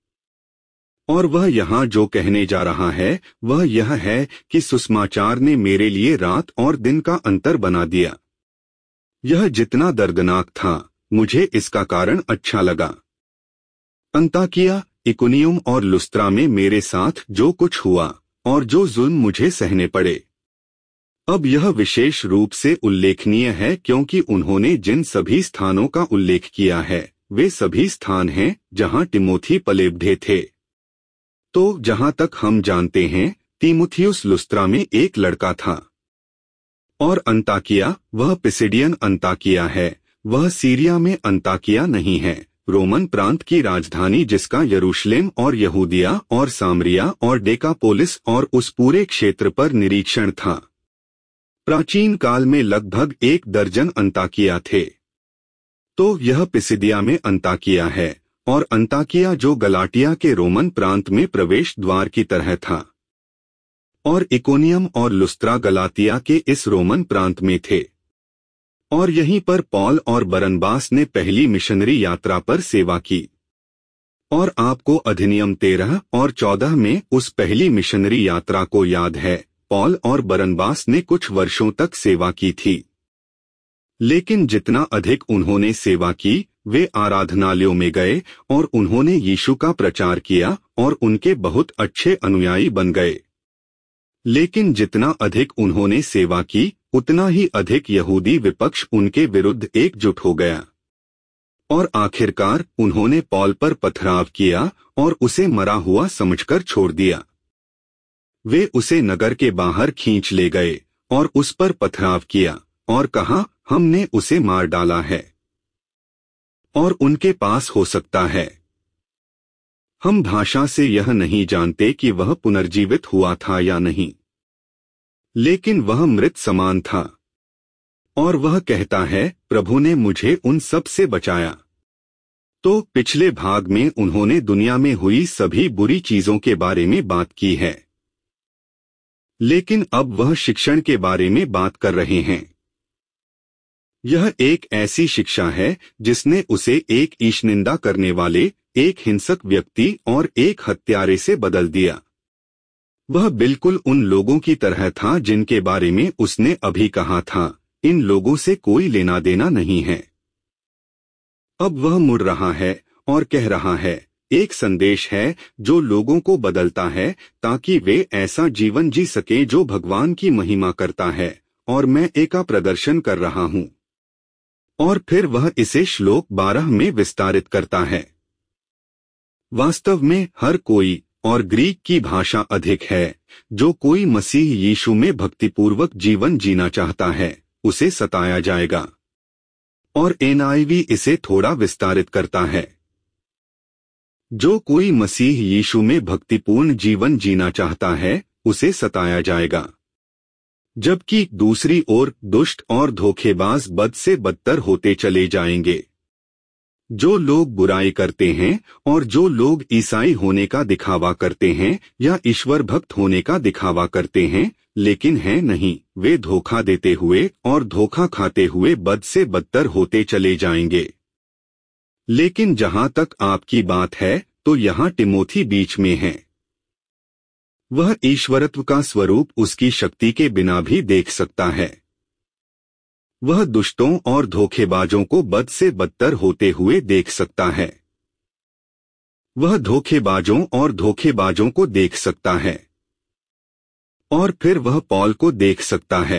और वह यहाँ जो कहने जा रहा है वह यह है कि सुसमाचार ने मेरे लिए रात और दिन का अंतर बना दिया। यह जितना दर्दनाक था मुझे इसका कारण अच्छा लगा। अंताकिया, इकुनियुम और लुस्त्रा में मेरे साथ जो कुछ हुआ और जो जुल्म मुझे सहने पड़े। अब यह विशेष रूप से उल्लेखनीय है क्योंकि उन्होंने जिन सभी स्थानों का उल्लेख किया है वे सभी स्थान हैं जहां तिमोथी पलेबढ़े थे। तो जहां तक हम जानते हैं तीमुथियुस लुस्त्रा में एक लड़का था। और अंताकिया, वह पिसिडियन अंताकिया है, वह सीरिया में अंताकिया नहीं है, रोमन प्रांत की राजधानी जिसका यरूशलेम और यहूदिया और सामरिया और डेकापोलिस और उस पूरे क्षेत्र पर निरीक्षण था। प्राचीन काल में लगभग 1 दर्जन अंताकिया थे। तो यह पिसिदिया में अंताकिया है और अंताकिया जो गलाटिया के रोमन प्रांत में प्रवेश द्वार की तरह था। और इकोनियम और लुस्त्रा गलातिया के इस रोमन प्रांत में थे। और यहीं पर पौल और बरनबास ने पहली मिशनरी यात्रा पर सेवा की। और आपको अधिनियम 13 और 14 में उस पहली मिशनरी यात्रा को याद है पॉल और बरनबास ने कुछ वर्षों तक सेवा की थी। लेकिन जितना अधिक उन्होंने सेवा की, वे आराधनालयों में गए और उन्होंने यीशु का प्रचार किया और उनके बहुत अच्छे अनुयायी बन गए। लेकिन जितना अधिक उन्होंने सेवा की, उतना ही अधिक यहूदी विपक्ष उनके विरुद्ध एकजुट हो गया और आखिरकार उन्होंने पॉल पर पथराव किया और उसे मरा हुआ समझकर छोड़ दिया। वे उसे नगर के बाहर खींच ले गए और उस पर पथराव किया और कहा, हमने उसे मार डाला है और उनके पास हो सकता है। हम भाषा से यह नहीं जानते कि वह पुनर्जीवित हुआ था या नहीं, लेकिन वह मृत समान था और वह कहता है, प्रभु ने मुझे उन सब से बचाया। तो पिछले भाग में उन्होंने दुनिया में हुई सभी बुरी चीजों के बारे में बात की है, लेकिन अब वह शिक्षण के बारे में बात कर रहे हैं। यह एक ऐसी शिक्षा है जिसने उसे एक ईशनिंदा करने वाले, एक हिंसक व्यक्ति और एक हत्यारे से बदल दिया। वह बिल्कुल उन लोगों की तरह था जिनके बारे में उसने अभी कहा था, इन लोगों से कोई लेना देना नहीं है। अब वह मुड़ रहा है और कह रहा है, एक संदेश है जो लोगों को बदलता है ताकि वे ऐसा जीवन जी सकें जो भगवान की महिमा करता है, और मैं एक प्रदर्शन कर रहा हूं। और फिर वह इसे श्लोक 12 में विस्तारित करता है। वास्तव में हर कोई, और ग्रीक की भाषा अधिक है, जो कोई मसीह यीशु में भक्तिपूर्वक जीवन जीना चाहता है, उसे सताया जाएगा। और NIV इसे थोड़ा विस्तारित करता है, जो कोई मसीह यीशु में भक्तिपूर्ण जीवन जीना चाहता है, उसे सताया जाएगा। जबकि दूसरी ओर दुष्ट और धोखेबाज बद से बदतर होते चले जाएंगे। जो लोग बुराई करते हैं और जो लोग ईसाई होने का दिखावा करते हैं या ईश्वर भक्त होने का दिखावा करते हैं, लेकिन हैं नहीं, वे धोखा देते हुए और धोखा खाते हुए बद से बदतर होते चले जाएंगे। लेकिन जहां तक आपकी बात है, तो यहाँ तिमोथी बीच में है। वह ईश्वरत्व का स्वरूप उसकी शक्ति के बिना भी देख सकता है। वह दुष्टों और धोखेबाजों को बद से बदतर होते हुए देख सकता है। वह धोखेबाजों और धोखेबाजों को देख सकता है और फिर वह पॉल को देख सकता है।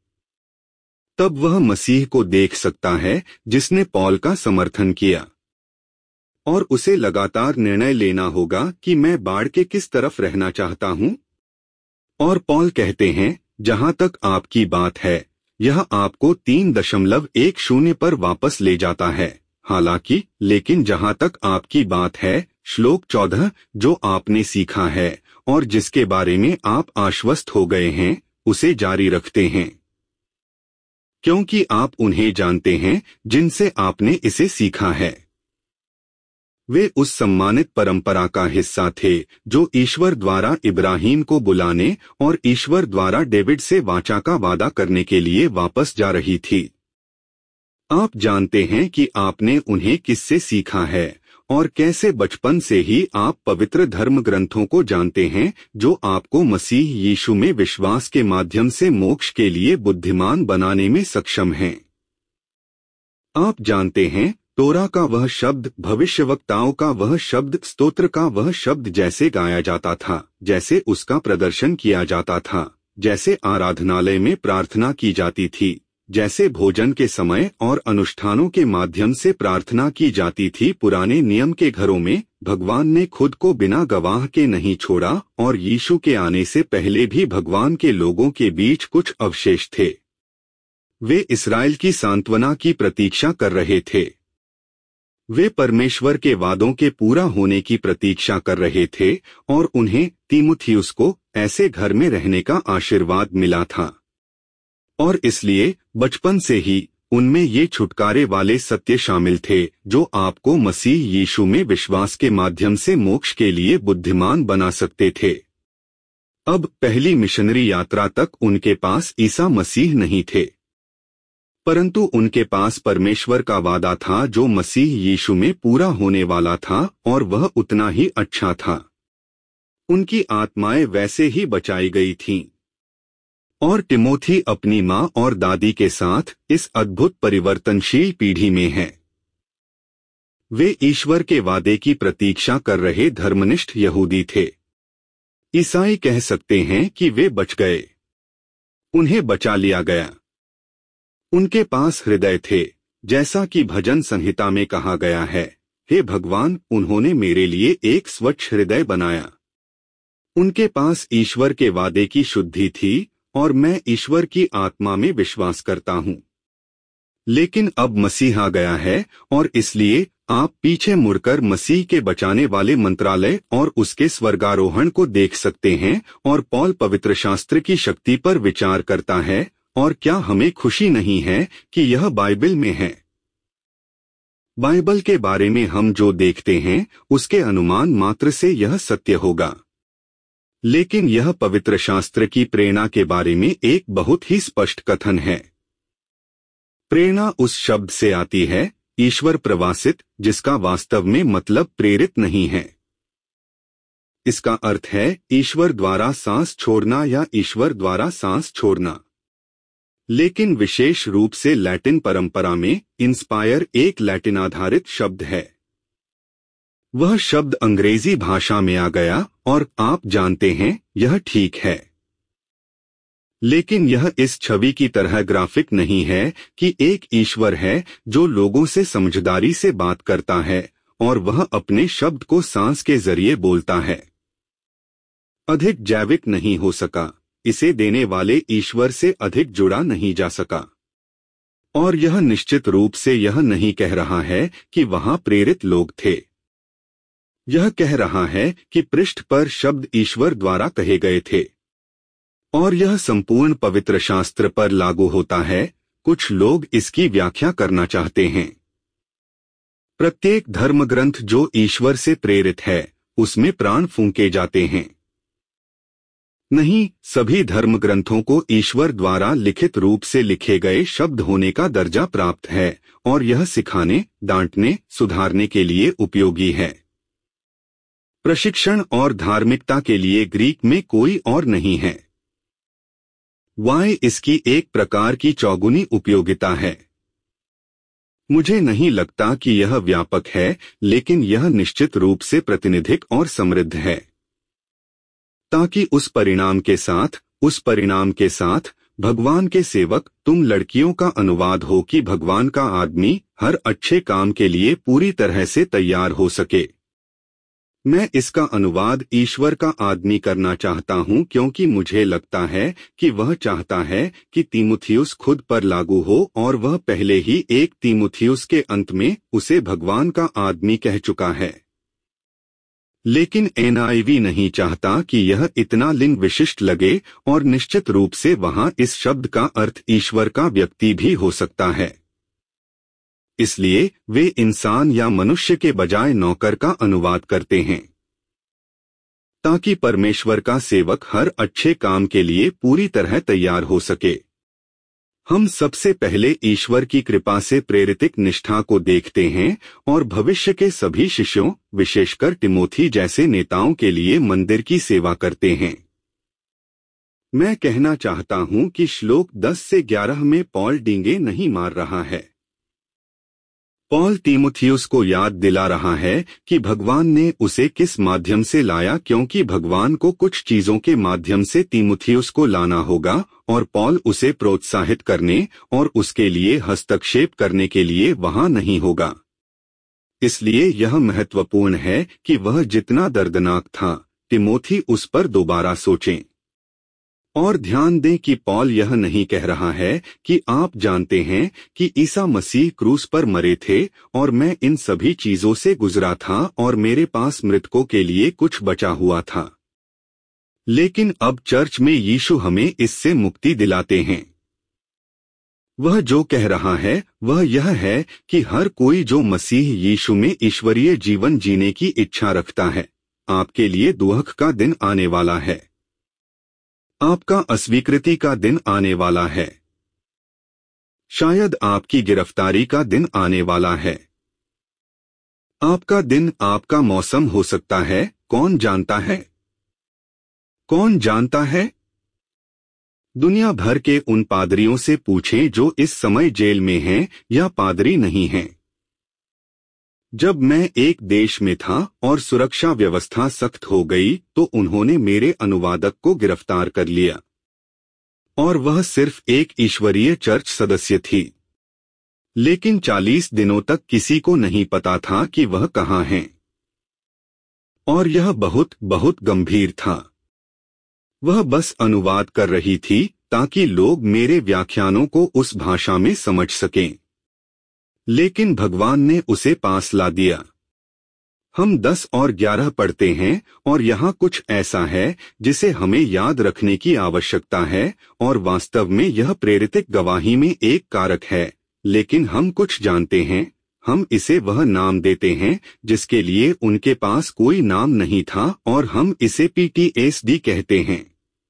तब वह मसीह को देख सकता है जिसने पॉल का समर्थन किया। और उसे लगातार निर्णय लेना होगा कि मैं बाढ़ के किस तरफ रहना चाहता हूं। और पॉल कहते हैं, जहां तक आपकी बात है, यह आपको 3.10 पर वापस ले जाता है। हालांकि, लेकिन जहां तक आपकी बात है, श्लोक 14, जो आपने सीखा है और जिसके बारे में आप आश्वस्त हो गए हैं, उसे जारी रखते हैं, क्योंकि आप उन्हें जानते हैं जिनसे आपने इसे सीखा है। वे उस सम्मानित परंपरा का हिस्सा थे जो ईश्वर द्वारा इब्राहिम को बुलाने और ईश्वर द्वारा डेविड से वाचा का वादा करने के लिए वापस जा रही थी। आप जानते हैं कि आपने उन्हें किससे सीखा है और कैसे बचपन से ही आप पवित्र धर्म ग्रंथों को जानते हैं, जो आपको मसीह यीशु में विश्वास के माध्यम से मोक्ष के लिए बुद्धिमान बनाने में सक्षम हैं। आप जानते हैं, तोरा का वह शब्द, भविष्यवक्ताओं का वह शब्द, स्तोत्र का वह शब्द जैसे गाया जाता था, जैसे उसका प्रदर्शन किया जाता था, जैसे आराधनालय में प्रार्थना की जाती थी, जैसे भोजन के समय और अनुष्ठानों के माध्यम से प्रार्थना की जाती थी। पुराने नियम के घरों में भगवान ने खुद को बिना गवाह के नहीं छोड़ा और यीशु के आने से पहले भी भगवान के लोगों के बीच कुछ अवशेष थे। वे इस्राएल की सांत्वना की प्रतीक्षा कर रहे थे। वे परमेश्वर के वादों के पूरा होने की प्रतीक्षा कर रहे थे और उन्हें, तीमुथियुस को, ऐसे घर में रहने का आशीर्वाद मिला था। और इसलिए बचपन से ही उनमें ये छुटकारे वाले सत्य शामिल थे जो आपको मसीह यीशु में विश्वास के माध्यम से मोक्ष के लिए बुद्धिमान बना सकते थे। अब पहली मिशनरी यात्रा तक उनके पास ईसा मसीह नहीं थे, परंतु उनके पास परमेश्वर का वादा था जो मसीह यीशु में पूरा होने वाला था, और वह उतना ही अच्छा था। उनकी आत्माएं वैसे ही बचाई गई थीं। और तिमोथी अपनी माँ और दादी के साथ इस अद्भुत परिवर्तनशील पीढ़ी में हैं। वे ईश्वर के वादे की प्रतीक्षा कर रहे धर्मनिष्ठ यहूदी थे। ईसाई कह सकते हैं कि वे बच गए। उन्हें बचा लिया गया। उनके पास हृदय थे, जैसा कि भजन संहिता में कहा गया है, हे भगवान, उन्होंने मेरे लिए एक स्वच्छ हृदय बनाया। उनके पास ईश्वर के वादे की शुद्धि थी और मैं ईश्वर की आत्मा में विश्वास करता हूँ। लेकिन अब मसीह आ गया है और इसलिए आप पीछे मुड़कर मसीह के बचाने वाले मंत्रालय और उसके स्वर्गारोहण को देख सकते हैं और पौल पवित्र शास्त्र की शक्ति पर विचार करता है। और क्या हमें खुशी नहीं है कि यह बाइबल में है? बाइबल के बारे में हम जो देखते हैं उसके अनुमान मात्र से यह सत्य होगा, लेकिन यह पवित्र शास्त्र की प्रेरणा के बारे में एक बहुत ही स्पष्ट कथन है। प्रेरणा उस शब्द से आती है, ईश्वर प्रवासित, जिसका वास्तव में मतलब प्रेरित नहीं है। इसका अर्थ है ईश्वर द्वारा सांस छोड़ना या ईश्वर द्वारा सांस छोड़ना। लेकिन विशेष रूप से लैटिन परंपरा में इंस्पायर एक लैटिन आधारित शब्द है। वह शब्द अंग्रेजी भाषा में आ गया और आप जानते हैं यह ठीक है। लेकिन यह इस छवि की तरह ग्राफिक नहीं है कि एक ईश्वर है जो लोगों से समझदारी से बात करता है और वह अपने शब्द को सांस के जरिए बोलता है। अधिक जैविक नहीं हो सका, इसे देने वाले ईश्वर से अधिक जुड़ा नहीं जा सका। और यह निश्चित रूप से यह नहीं कह रहा है कि वहां प्रेरित लोग थे। यह कह रहा है कि पृष्ठ पर शब्द ईश्वर द्वारा कहे गए थे। और यह संपूर्ण पवित्र शास्त्र पर लागू होता है। कुछ लोग इसकी व्याख्या करना चाहते हैं। प्रत्येक धर्मग्रंथ जो ईश्वर से प्रेरित है, उसमें प्राण फूंके जाते हैं। नहीं, सभी धर्मग्रंथों को ईश्वर द्वारा लिखित रूप से लिखे गए शब्द होने का दर्जा प्राप्त है और यह सिखाने, डांटने, सुधारने के लिए उपयोगी है। प्रशिक्षण और धार्मिकता के लिए ग्रीक में कोई और नहीं है। इसकी एक प्रकार की चौगुनी उपयोगिता है। मुझे नहीं लगता कि यह व्यापक है, लेकिन यह निश्चित रूप से प्रातिनिधिक और समृद्ध है। ताकि उस परिणाम के साथ भगवान के सेवक, तुम लड़कियों का अनुवाद हो कि भगवान का आदमी हर अच्छे काम के लिए पूरी तरह से तैयार हो सके। मैं इसका अनुवाद ईश्वर का आदमी करना चाहता हूं क्योंकि मुझे लगता है कि वह चाहता है कि तीमुथियुस खुद पर लागू हो और वह पहले ही एक तीमुथियुस के अंत में उसे भगवान का आदमी कह चुका है। लेकिन NIV नहीं चाहता कि यह इतना लिंग विशिष्ट लगे और निश्चित रूप से वहां इस शब्द का अर्थ ईश्वर का व्यक्ति भी हो सकता है। इसलिए वे इंसान या मनुष्य के बजाय नौकर का अनुवाद करते हैं ताकि परमेश्वर का सेवक हर अच्छे काम के लिए पूरी तरह तैयार हो सके। हम सबसे पहले ईश्वर की कृपा से प्रेरितिक निष्ठा को देखते हैं और भविष्य के सभी शिष्यों, विशेषकर तिमोथी जैसे नेताओं के लिए मंदिर की सेवा करते हैं। मैं कहना चाहता हूं कि श्लोक 10 से 11 में पॉल डींगे नहीं मार रहा है। पॉल तीमुथियुस को याद दिला रहा है कि भगवान ने उसे किस माध्यम से लाया, क्योंकि भगवान को कुछ चीजों के माध्यम से तीमुथियुस को लाना होगा और पॉल उसे प्रोत्साहित करने और उसके लिए हस्तक्षेप करने के लिए वहां नहीं होगा। इसलिए यह महत्वपूर्ण है कि वह जितना दर्दनाक था, तिमोथी उस पर दोबारा सोचें। और ध्यान दें कि पॉल यह नहीं कह रहा है कि आप जानते हैं कि ईसा मसीह क्रूस पर मरे थे और मैं इन सभी चीजों से गुजरा था और मेरे पास मृतकों के लिए कुछ बचा हुआ था। लेकिन अब चर्च में यीशु हमें इससे मुक्ति दिलाते हैं। वह जो कह रहा है वह यह है कि हर कोई जो मसीह यीशु में ईश्वरीय जीवन जीने की इच्छा रखता है, आपके लिए दुख का दिन आने वाला है। आपका अस्वीकृति का दिन आने वाला है। शायद आपकी गिरफ्तारी का दिन आने वाला है। आपका दिन, आपका मौसम हो सकता है, कौन जानता है? कौन जानता है? दुनिया भर के उन पादरियों से पूछें जो इस समय जेल में हैं या पादरी नहीं हैं। जब मैं एक देश में था और सुरक्षा व्यवस्था सख्त हो गई तो उन्होंने मेरे अनुवादक को गिरफ्तार कर लिया, और वह सिर्फ एक ईश्वरीय चर्च सदस्य थी। लेकिन 40 दिनों तक किसी को नहीं पता था कि वह कहाँ हैं, और यह बहुत बहुत गंभीर था। वह बस अनुवाद कर रही थी ताकि लोग मेरे व्याख्यानों को उस भाषा में समझ सकें, लेकिन भगवान ने उसे पास ला दिया। हम 10 और 11 पढ़ते हैं और यहाँ कुछ ऐसा है जिसे हमें याद रखने की आवश्यकता है, और वास्तव में यह प्रेरित गवाही में एक कारक है। लेकिन हम कुछ जानते हैं, हम इसे वह नाम देते हैं जिसके लिए उनके पास कोई नाम नहीं था, और हम इसे PTSD कहते हैं।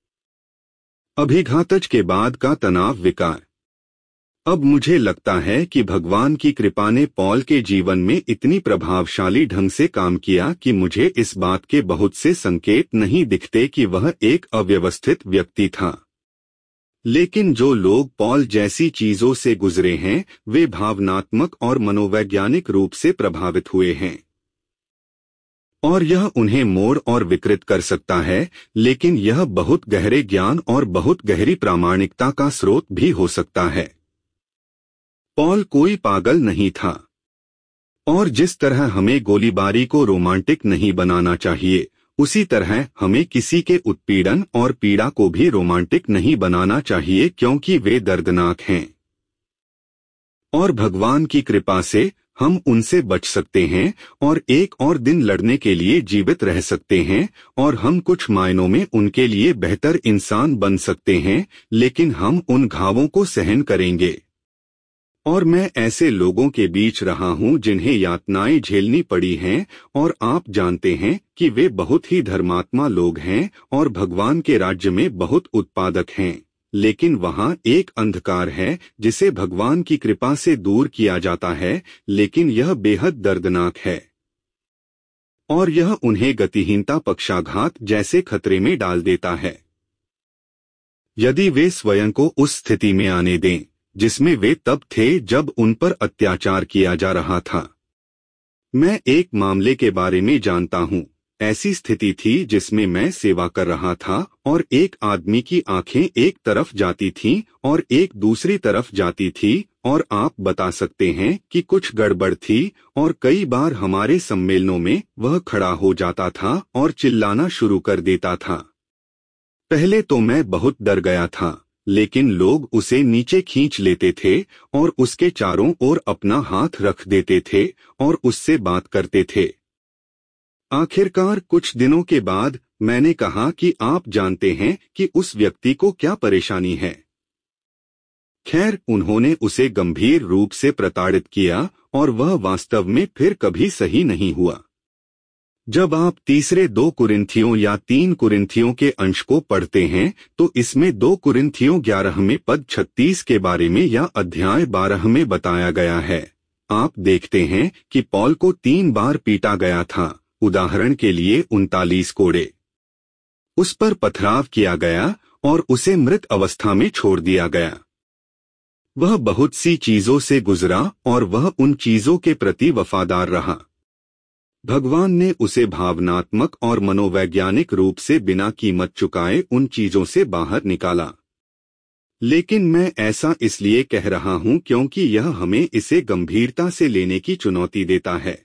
अभिघातज के बाद का तनाव विकार। अब मुझे लगता है कि भगवान की कृपा ने पॉल के जीवन में इतनी प्रभावशाली ढंग से काम किया कि मुझे इस बात के बहुत से संकेत नहीं दिखते कि वह एक अव्यवस्थित व्यक्ति था। लेकिन जो लोग पॉल जैसी चीजों से गुजरे हैं वे भावनात्मक और मनोवैज्ञानिक रूप से प्रभावित हुए हैं, और यह उन्हें मोड़ और विकृत कर सकता है, लेकिन यह बहुत गहरे ज्ञान और बहुत गहरी प्रामाणिकता का स्रोत भी हो सकता है। पॉल कोई पागल नहीं था, और जिस तरह हमें गोलीबारी को रोमांटिक नहीं बनाना चाहिए, उसी तरह हमें किसी के उत्पीड़न और पीड़ा को भी रोमांटिक नहीं बनाना चाहिए, क्योंकि वे दर्दनाक हैं। और भगवान की कृपा से हम उनसे बच सकते हैं और एक और दिन लड़ने के लिए जीवित रह सकते हैं, और हम कुछ मायनों में उनके लिए बेहतर इंसान बन सकते हैं, लेकिन हम उन घावों को सहन करेंगे। और मैं ऐसे लोगों के बीच रहा हूं जिन्हें यातनाएं झेलनी पड़ी हैं, और आप जानते हैं कि वे बहुत ही धर्मात्मा लोग हैं और भगवान के राज्य में बहुत उत्पादक हैं, लेकिन वहां एक अंधकार है जिसे भगवान की कृपा से दूर किया जाता है, लेकिन यह बेहद दर्दनाक है, और यह उन्हें गतिहीनता, पक्षाघात जैसे खतरे में डाल देता है। यदि वे स्वयं को उस स्थिति में आने दें जिसमें वे तब थे जब उन पर अत्याचार किया जा रहा था। मैं एक मामले के बारे में जानता हूं। ऐसी स्थिति थी जिसमें मैं सेवा कर रहा था और एक आदमी की आंखें एक तरफ जाती थीं और एक दूसरी तरफ जाती थी, और आप बता सकते हैं कि कुछ गड़बड़ थी, और कई बार हमारे सम्मेलनों में वह खड़ा हो जाता था और चिल्लाना शुरू कर देता था। पहले तो मैं बहुत डर गया था, लेकिन लोग उसे नीचे खींच लेते थे और उसके चारों ओर अपना हाथ रख देते थे और उससे बात करते थे। आखिरकार कुछ दिनों के बाद मैंने कहा कि आप जानते हैं कि उस व्यक्ति को क्या परेशानी है। खैर, उन्होंने उसे गंभीर रूप से प्रताड़ित किया और वह वास्तव में फिर कभी सही नहीं हुआ। जब आप तीसरे 2 कुरिन्थियों या 3 कुरिन्थियों के अंश को पढ़ते हैं तो इसमें 2 कुरिन्थियों 11 में पद 36 के बारे में या अध्याय 12 में बताया गया है। आप देखते हैं कि पॉल को 3 बार पीटा गया था, उदाहरण के लिए 39 कोड़े। उस पर पथराव किया गया और उसे मृत अवस्था में छोड़ दिया गया। वह बहुत सी चीजों से गुजरा और वह उन चीजों के प्रति वफादार रहा। भगवान ने उसे भावनात्मक और मनोवैज्ञानिक रूप से बिना कीमत चुकाए उन चीजों से बाहर निकाला। लेकिन मैं ऐसा इसलिए कह रहा हूं क्योंकि यह हमें इसे गंभीरता से लेने की चुनौती देता है।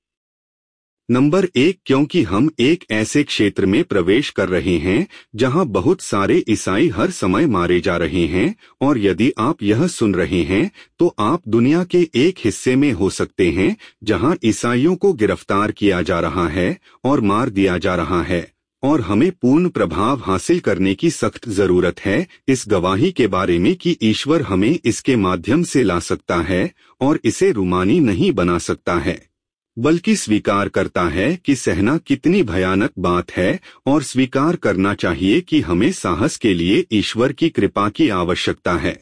नंबर 1, क्योंकि हम एक ऐसे क्षेत्र में प्रवेश कर रहे हैं जहां बहुत सारे ईसाई हर समय मारे जा रहे हैं, और यदि आप यह सुन रहे हैं तो आप दुनिया के एक हिस्से में हो सकते हैं जहां ईसाइयों को गिरफ्तार किया जा रहा है और मार दिया जा रहा है, और हमें पूर्ण प्रभाव हासिल करने की सख्त जरूरत है इस गवाही के बारे में कि ईश्वर हमें इसके माध्यम से ला सकता है और इसे रूमानी नहीं बना सकता है, बल्कि स्वीकार करता है कि सहना कितनी भयानक बात है, और स्वीकार करना चाहिए कि हमें साहस के लिए ईश्वर की कृपा की आवश्यकता है।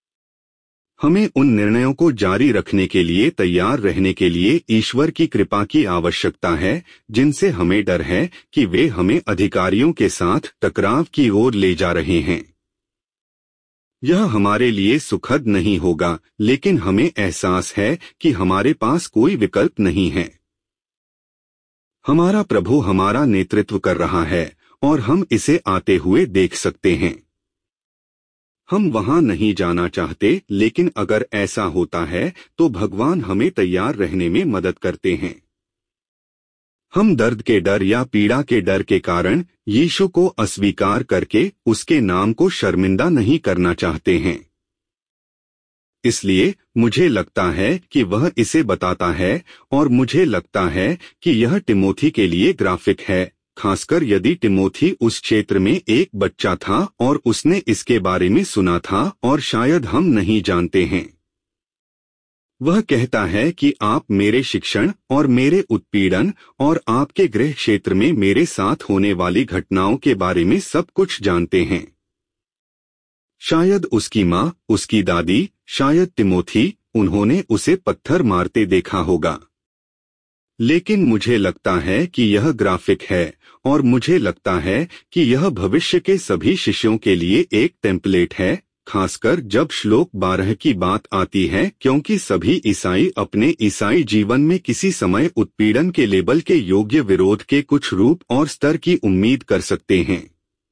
हमें उन निर्णयों को जारी रखने के लिए तैयार रहने के लिए ईश्वर की कृपा की आवश्यकता है जिनसे हमें डर है कि वे हमें अधिकारियों के साथ टकराव की ओर ले जा रहे हैं। यह हमारे लिए सुखद नहीं होगा, लेकिन हमें एहसास है कि हमारे पास कोई विकल्प नहीं है। हमारा प्रभु हमारा नेतृत्व कर रहा है और हम इसे आते हुए देख सकते हैं। हम वहां नहीं जाना चाहते, लेकिन अगर ऐसा होता है तो भगवान हमें तैयार रहने में मदद करते हैं। हम दर्द के डर या पीड़ा के डर के कारण यीशु को अस्वीकार करके उसके नाम को शर्मिंदा नहीं करना चाहते हैं। इसलिए मुझे लगता है कि वह इसे बताता है, और मुझे लगता है कि यह तिमोथी के लिए ग्राफिक है, खासकर यदि तिमोथी उस क्षेत्र में एक बच्चा था और उसने इसके बारे में सुना था, और शायद हम नहीं जानते हैं। वह कहता है कि आप मेरे शिक्षण और मेरे उत्पीड़न और आपके गृह क्षेत्र में मेरे साथ होने वाली घटनाओं के बारे में सब कुछ जानते हैं। शायद उसकी माँ, उसकी दादी, शायद तिमोथी, उन्होंने उसे पत्थर मारते देखा होगा। लेकिन मुझे लगता है कि यह ग्राफिक है, और मुझे लगता है कि यह भविष्य के सभी शिष्यों के लिए एक टेम्पलेट है, खासकर जब श्लोक 12 की बात आती है, क्योंकि सभी ईसाई अपने ईसाई जीवन में किसी समय उत्पीड़न के लेबल के योग्य विरोध के कुछ रूप और स्तर की उम्मीद कर सकते हैं।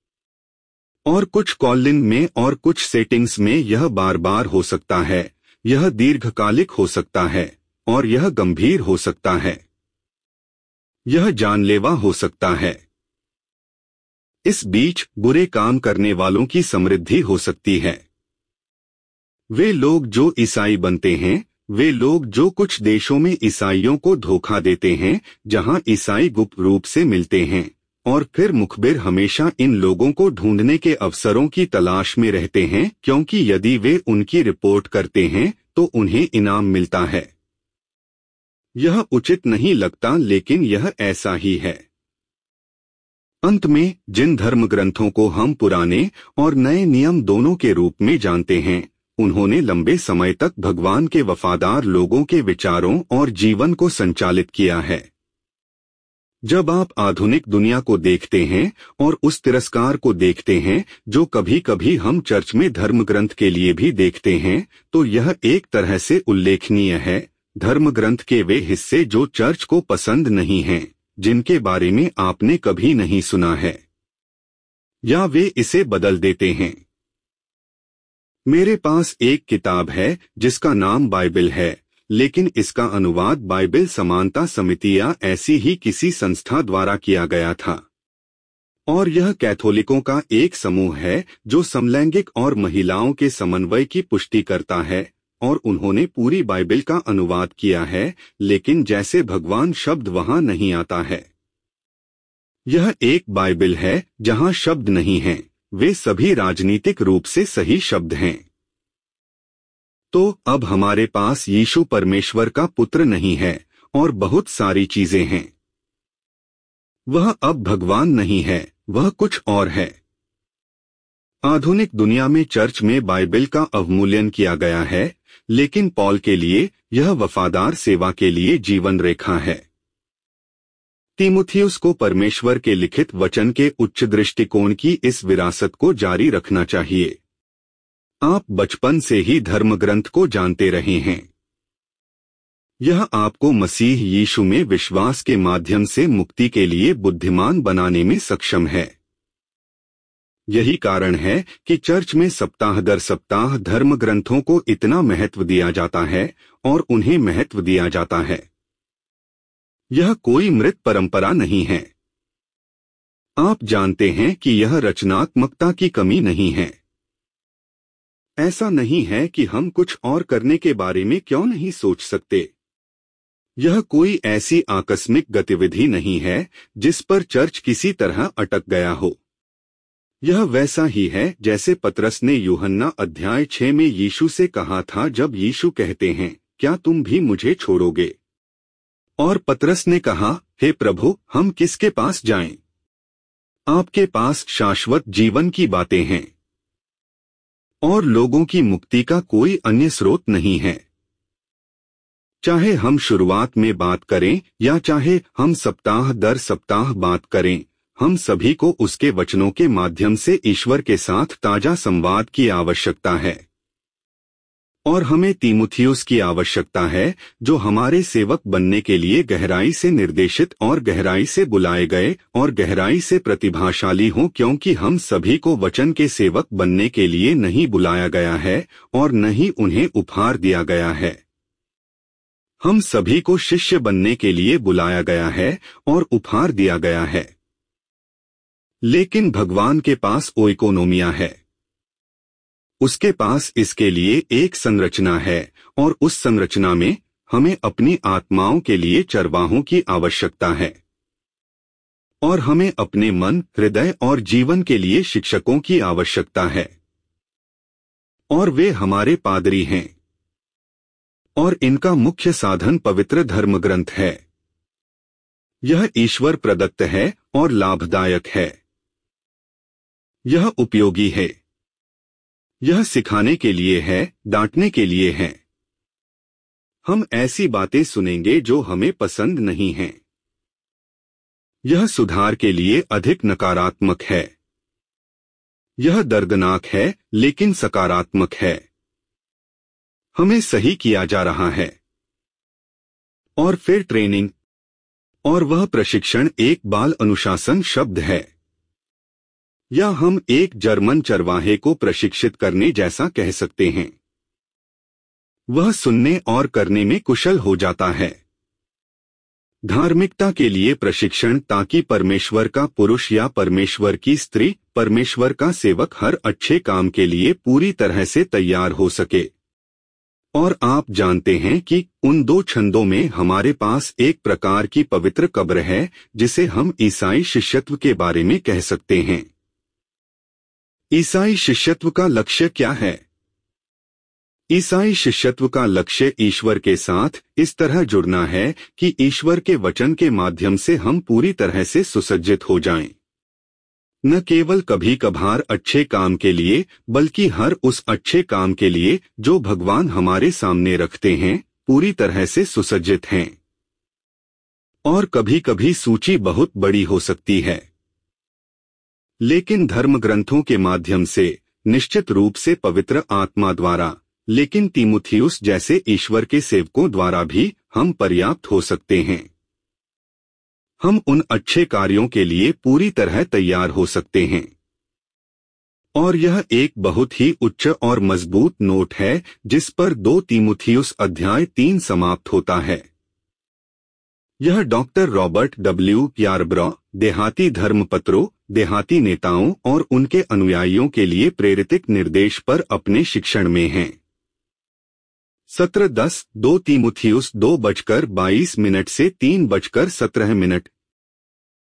और कुछ कॉलिंग में और कुछ सेटिंग्स में यह बार बार हो सकता है, यह दीर्घकालिक हो सकता है, और यह गंभीर हो सकता है। यह जानलेवा हो सकता है। इस बीच बुरे काम करने वालों की समृद्धि हो सकती है। वे लोग जो ईसाई बनते हैं, वे लोग जो कुछ देशों में ईसाइयों को धोखा देते हैं जहां ईसाई गुप्त रूप से मिलते हैं, और फिर मुखबिर हमेशा इन लोगों को ढूंढने के अवसरों की तलाश में रहते हैं, क्योंकि यदि वे उनकी रिपोर्ट करते हैं तो उन्हें इनाम मिलता है। यह उचित नहीं लगता, लेकिन यह ऐसा ही है। अंत में जिन धर्म ग्रंथों को हम पुराने और नए नियम दोनों के रूप में जानते हैं, उन्होंने लंबे समय तक भगवान के वफादार लोगों के विचारों और जीवन को संचालित किया है। जब आप आधुनिक दुनिया को देखते हैं और उस तिरस्कार को देखते हैं जो कभी कभी हम चर्च में धर्म ग्रंथ के लिए भी देखते हैं, तो यह एक तरह से उल्लेखनीय है। धर्म ग्रंथ के वे हिस्से जो चर्च को पसंद नहीं हैं, जिनके बारे में आपने कभी नहीं सुना है, या वे इसे बदल देते हैं। मेरे पास एक किताब है जिसका नाम बाइबल है, लेकिन इसका अनुवाद बाइबल समानता समिति या ऐसी ही किसी संस्था द्वारा किया गया था, और यह कैथोलिकों का एक समूह है जो समलैंगिक और महिलाओं के समन्वय की पुष्टि करता है, और उन्होंने पूरी बाइबल का अनुवाद किया है, लेकिन जैसे भगवान शब्द वहां नहीं आता है। यह एक बाइबल है जहां शब्द नहीं हैं, वे सभी राजनीतिक रूप से सही शब्द हैं। तो अब हमारे पास यीशु परमेश्वर का पुत्र नहीं है, और बहुत सारी चीजें हैं। वह अब भगवान नहीं है, वह कुछ और है। आधुनिक दुनिया में चर्च में बाइबल का अवमूल्यन किया गया है, लेकिन पॉल के लिए यह वफादार सेवा के लिए जीवन रेखा है। तीमुथियुस को परमेश्वर के लिखित वचन के उच्च दृष्टिकोण की इस विरासत को जारी रखना चाहिए। आप बचपन से ही धर्म ग्रंथ को जानते रहे हैं। यह आपको मसीह यीशु में विश्वास के माध्यम से मुक्ति के लिए बुद्धिमान बनाने में सक्षम है। यही कारण है कि चर्च में सप्ताह दर सप्ताह धर्म ग्रंथों को इतना महत्व दिया जाता है, और उन्हें महत्व दिया जाता है। यह कोई मृत परंपरा नहीं है। आप जानते हैं कि यह रचनात्मकता की कमी नहीं है। ऐसा नहीं है कि हम कुछ और करने के बारे में क्यों नहीं सोच सकते। यह कोई ऐसी आकस्मिक गतिविधि नहीं है जिस पर चर्च किसी तरह अटक गया हो। यह वैसा ही है जैसे पतरस ने यूहन्ना अध्याय 6 में यीशु से कहा था, जब यीशु कहते हैं, क्या तुम भी मुझे छोड़ोगे? और पतरस ने कहा, हे प्रभु, हम किसके पास जाएं? आपके पास शाश्वत जीवन की बातें हैं, और लोगों की मुक्ति का कोई अन्य स्रोत नहीं है। चाहे हम शुरुआत में बात करें या चाहे हम सप्ताह दर सप्ताह बात करें, हम सभी को उसके वचनों के माध्यम से ईश्वर के साथ ताजा संवाद की आवश्यकता है। और हमें तीमुथियुस की आवश्यकता है, जो हमारे सेवक बनने के लिए गहराई से निर्देशित और गहराई से बुलाए गए और गहराई से प्रतिभाशाली हों, क्योंकि हम सभी को वचन के सेवक बनने के लिए नहीं बुलाया गया है और न ही उन्हें उपहार दिया गया है। हम सभी को शिष्य बनने के लिए बुलाया गया है और उपहार दिया गया है। लेकिन भगवान के पास ओइकोनोमिया है। उसके पास इसके लिए एक संरचना है और उस संरचना में हमें अपनी आत्माओं के लिए चरवाहों की आवश्यकता है और हमें अपने मन, हृदय और जीवन के लिए शिक्षकों की आवश्यकता है। और वे हमारे पादरी हैं और इनका मुख्य साधन पवित्र धर्मग्रंथ है। यह ईश्वर प्रदत्त है और लाभदायक है। यह उपयोगी है। यह सिखाने के लिए है, डांटने के लिए है। हम ऐसी बातें सुनेंगे जो हमें पसंद नहीं हैं। यह सुधार के लिए अधिक नकारात्मक है। यह दर्दनाक है लेकिन सकारात्मक है। हमें सही किया जा रहा है। और फिर ट्रेनिंग और वह प्रशिक्षण एक बाल अनुशासन शब्द है, या हम एक जर्मन चरवाहे को प्रशिक्षित करने जैसा कह सकते हैं। वह सुनने और करने में कुशल हो जाता है। धार्मिकता के लिए प्रशिक्षण, ताकि परमेश्वर का पुरुष या परमेश्वर की स्त्री, परमेश्वर का सेवक हर अच्छे काम के लिए पूरी तरह से तैयार हो सके। और आप जानते हैं कि उन दो छंदों में हमारे पास एक प्रकार की पवित्र कब्र है जिसे हम ईसाई शिष्यत्व के बारे में कह सकते हैं। ईसाई शिष्यत्व का लक्ष्य क्या है? ईसाई शिष्यत्व का लक्ष्य ईश्वर के साथ इस तरह जुड़ना है कि ईश्वर के वचन के माध्यम से हम पूरी तरह से सुसज्जित हो जाएं। न केवल कभी कभार अच्छे काम के लिए, बल्कि हर उस अच्छे काम के लिए जो भगवान हमारे सामने रखते हैं, पूरी तरह से सुसज्जित हैं। और कभी कभी सूची बहुत बड़ी हो सकती है, लेकिन धर्म ग्रंथों के माध्यम से, निश्चित रूप से पवित्र आत्मा द्वारा, लेकिन तीमुथियुस जैसे ईश्वर के सेवकों द्वारा भी हम पर्याप्त हो सकते हैं। हम उन अच्छे कार्यों के लिए पूरी तरह तैयार हो सकते हैं। और यह एक बहुत ही उच्च और मजबूत नोट है जिस पर 2 तीमुथियुस अध्याय 3 समाप्त होता है। यह डॉक्टर रॉबर्ट डब्ल्यू यारब्रॉ, देहाती धर्मपत्रों, देहाती नेताओं और उनके अनुयायियों के लिए प्रेरित निर्देश पर अपने शिक्षण में हैं। सत्र 10, 2 तीमुथियुस 2:22 से 3:17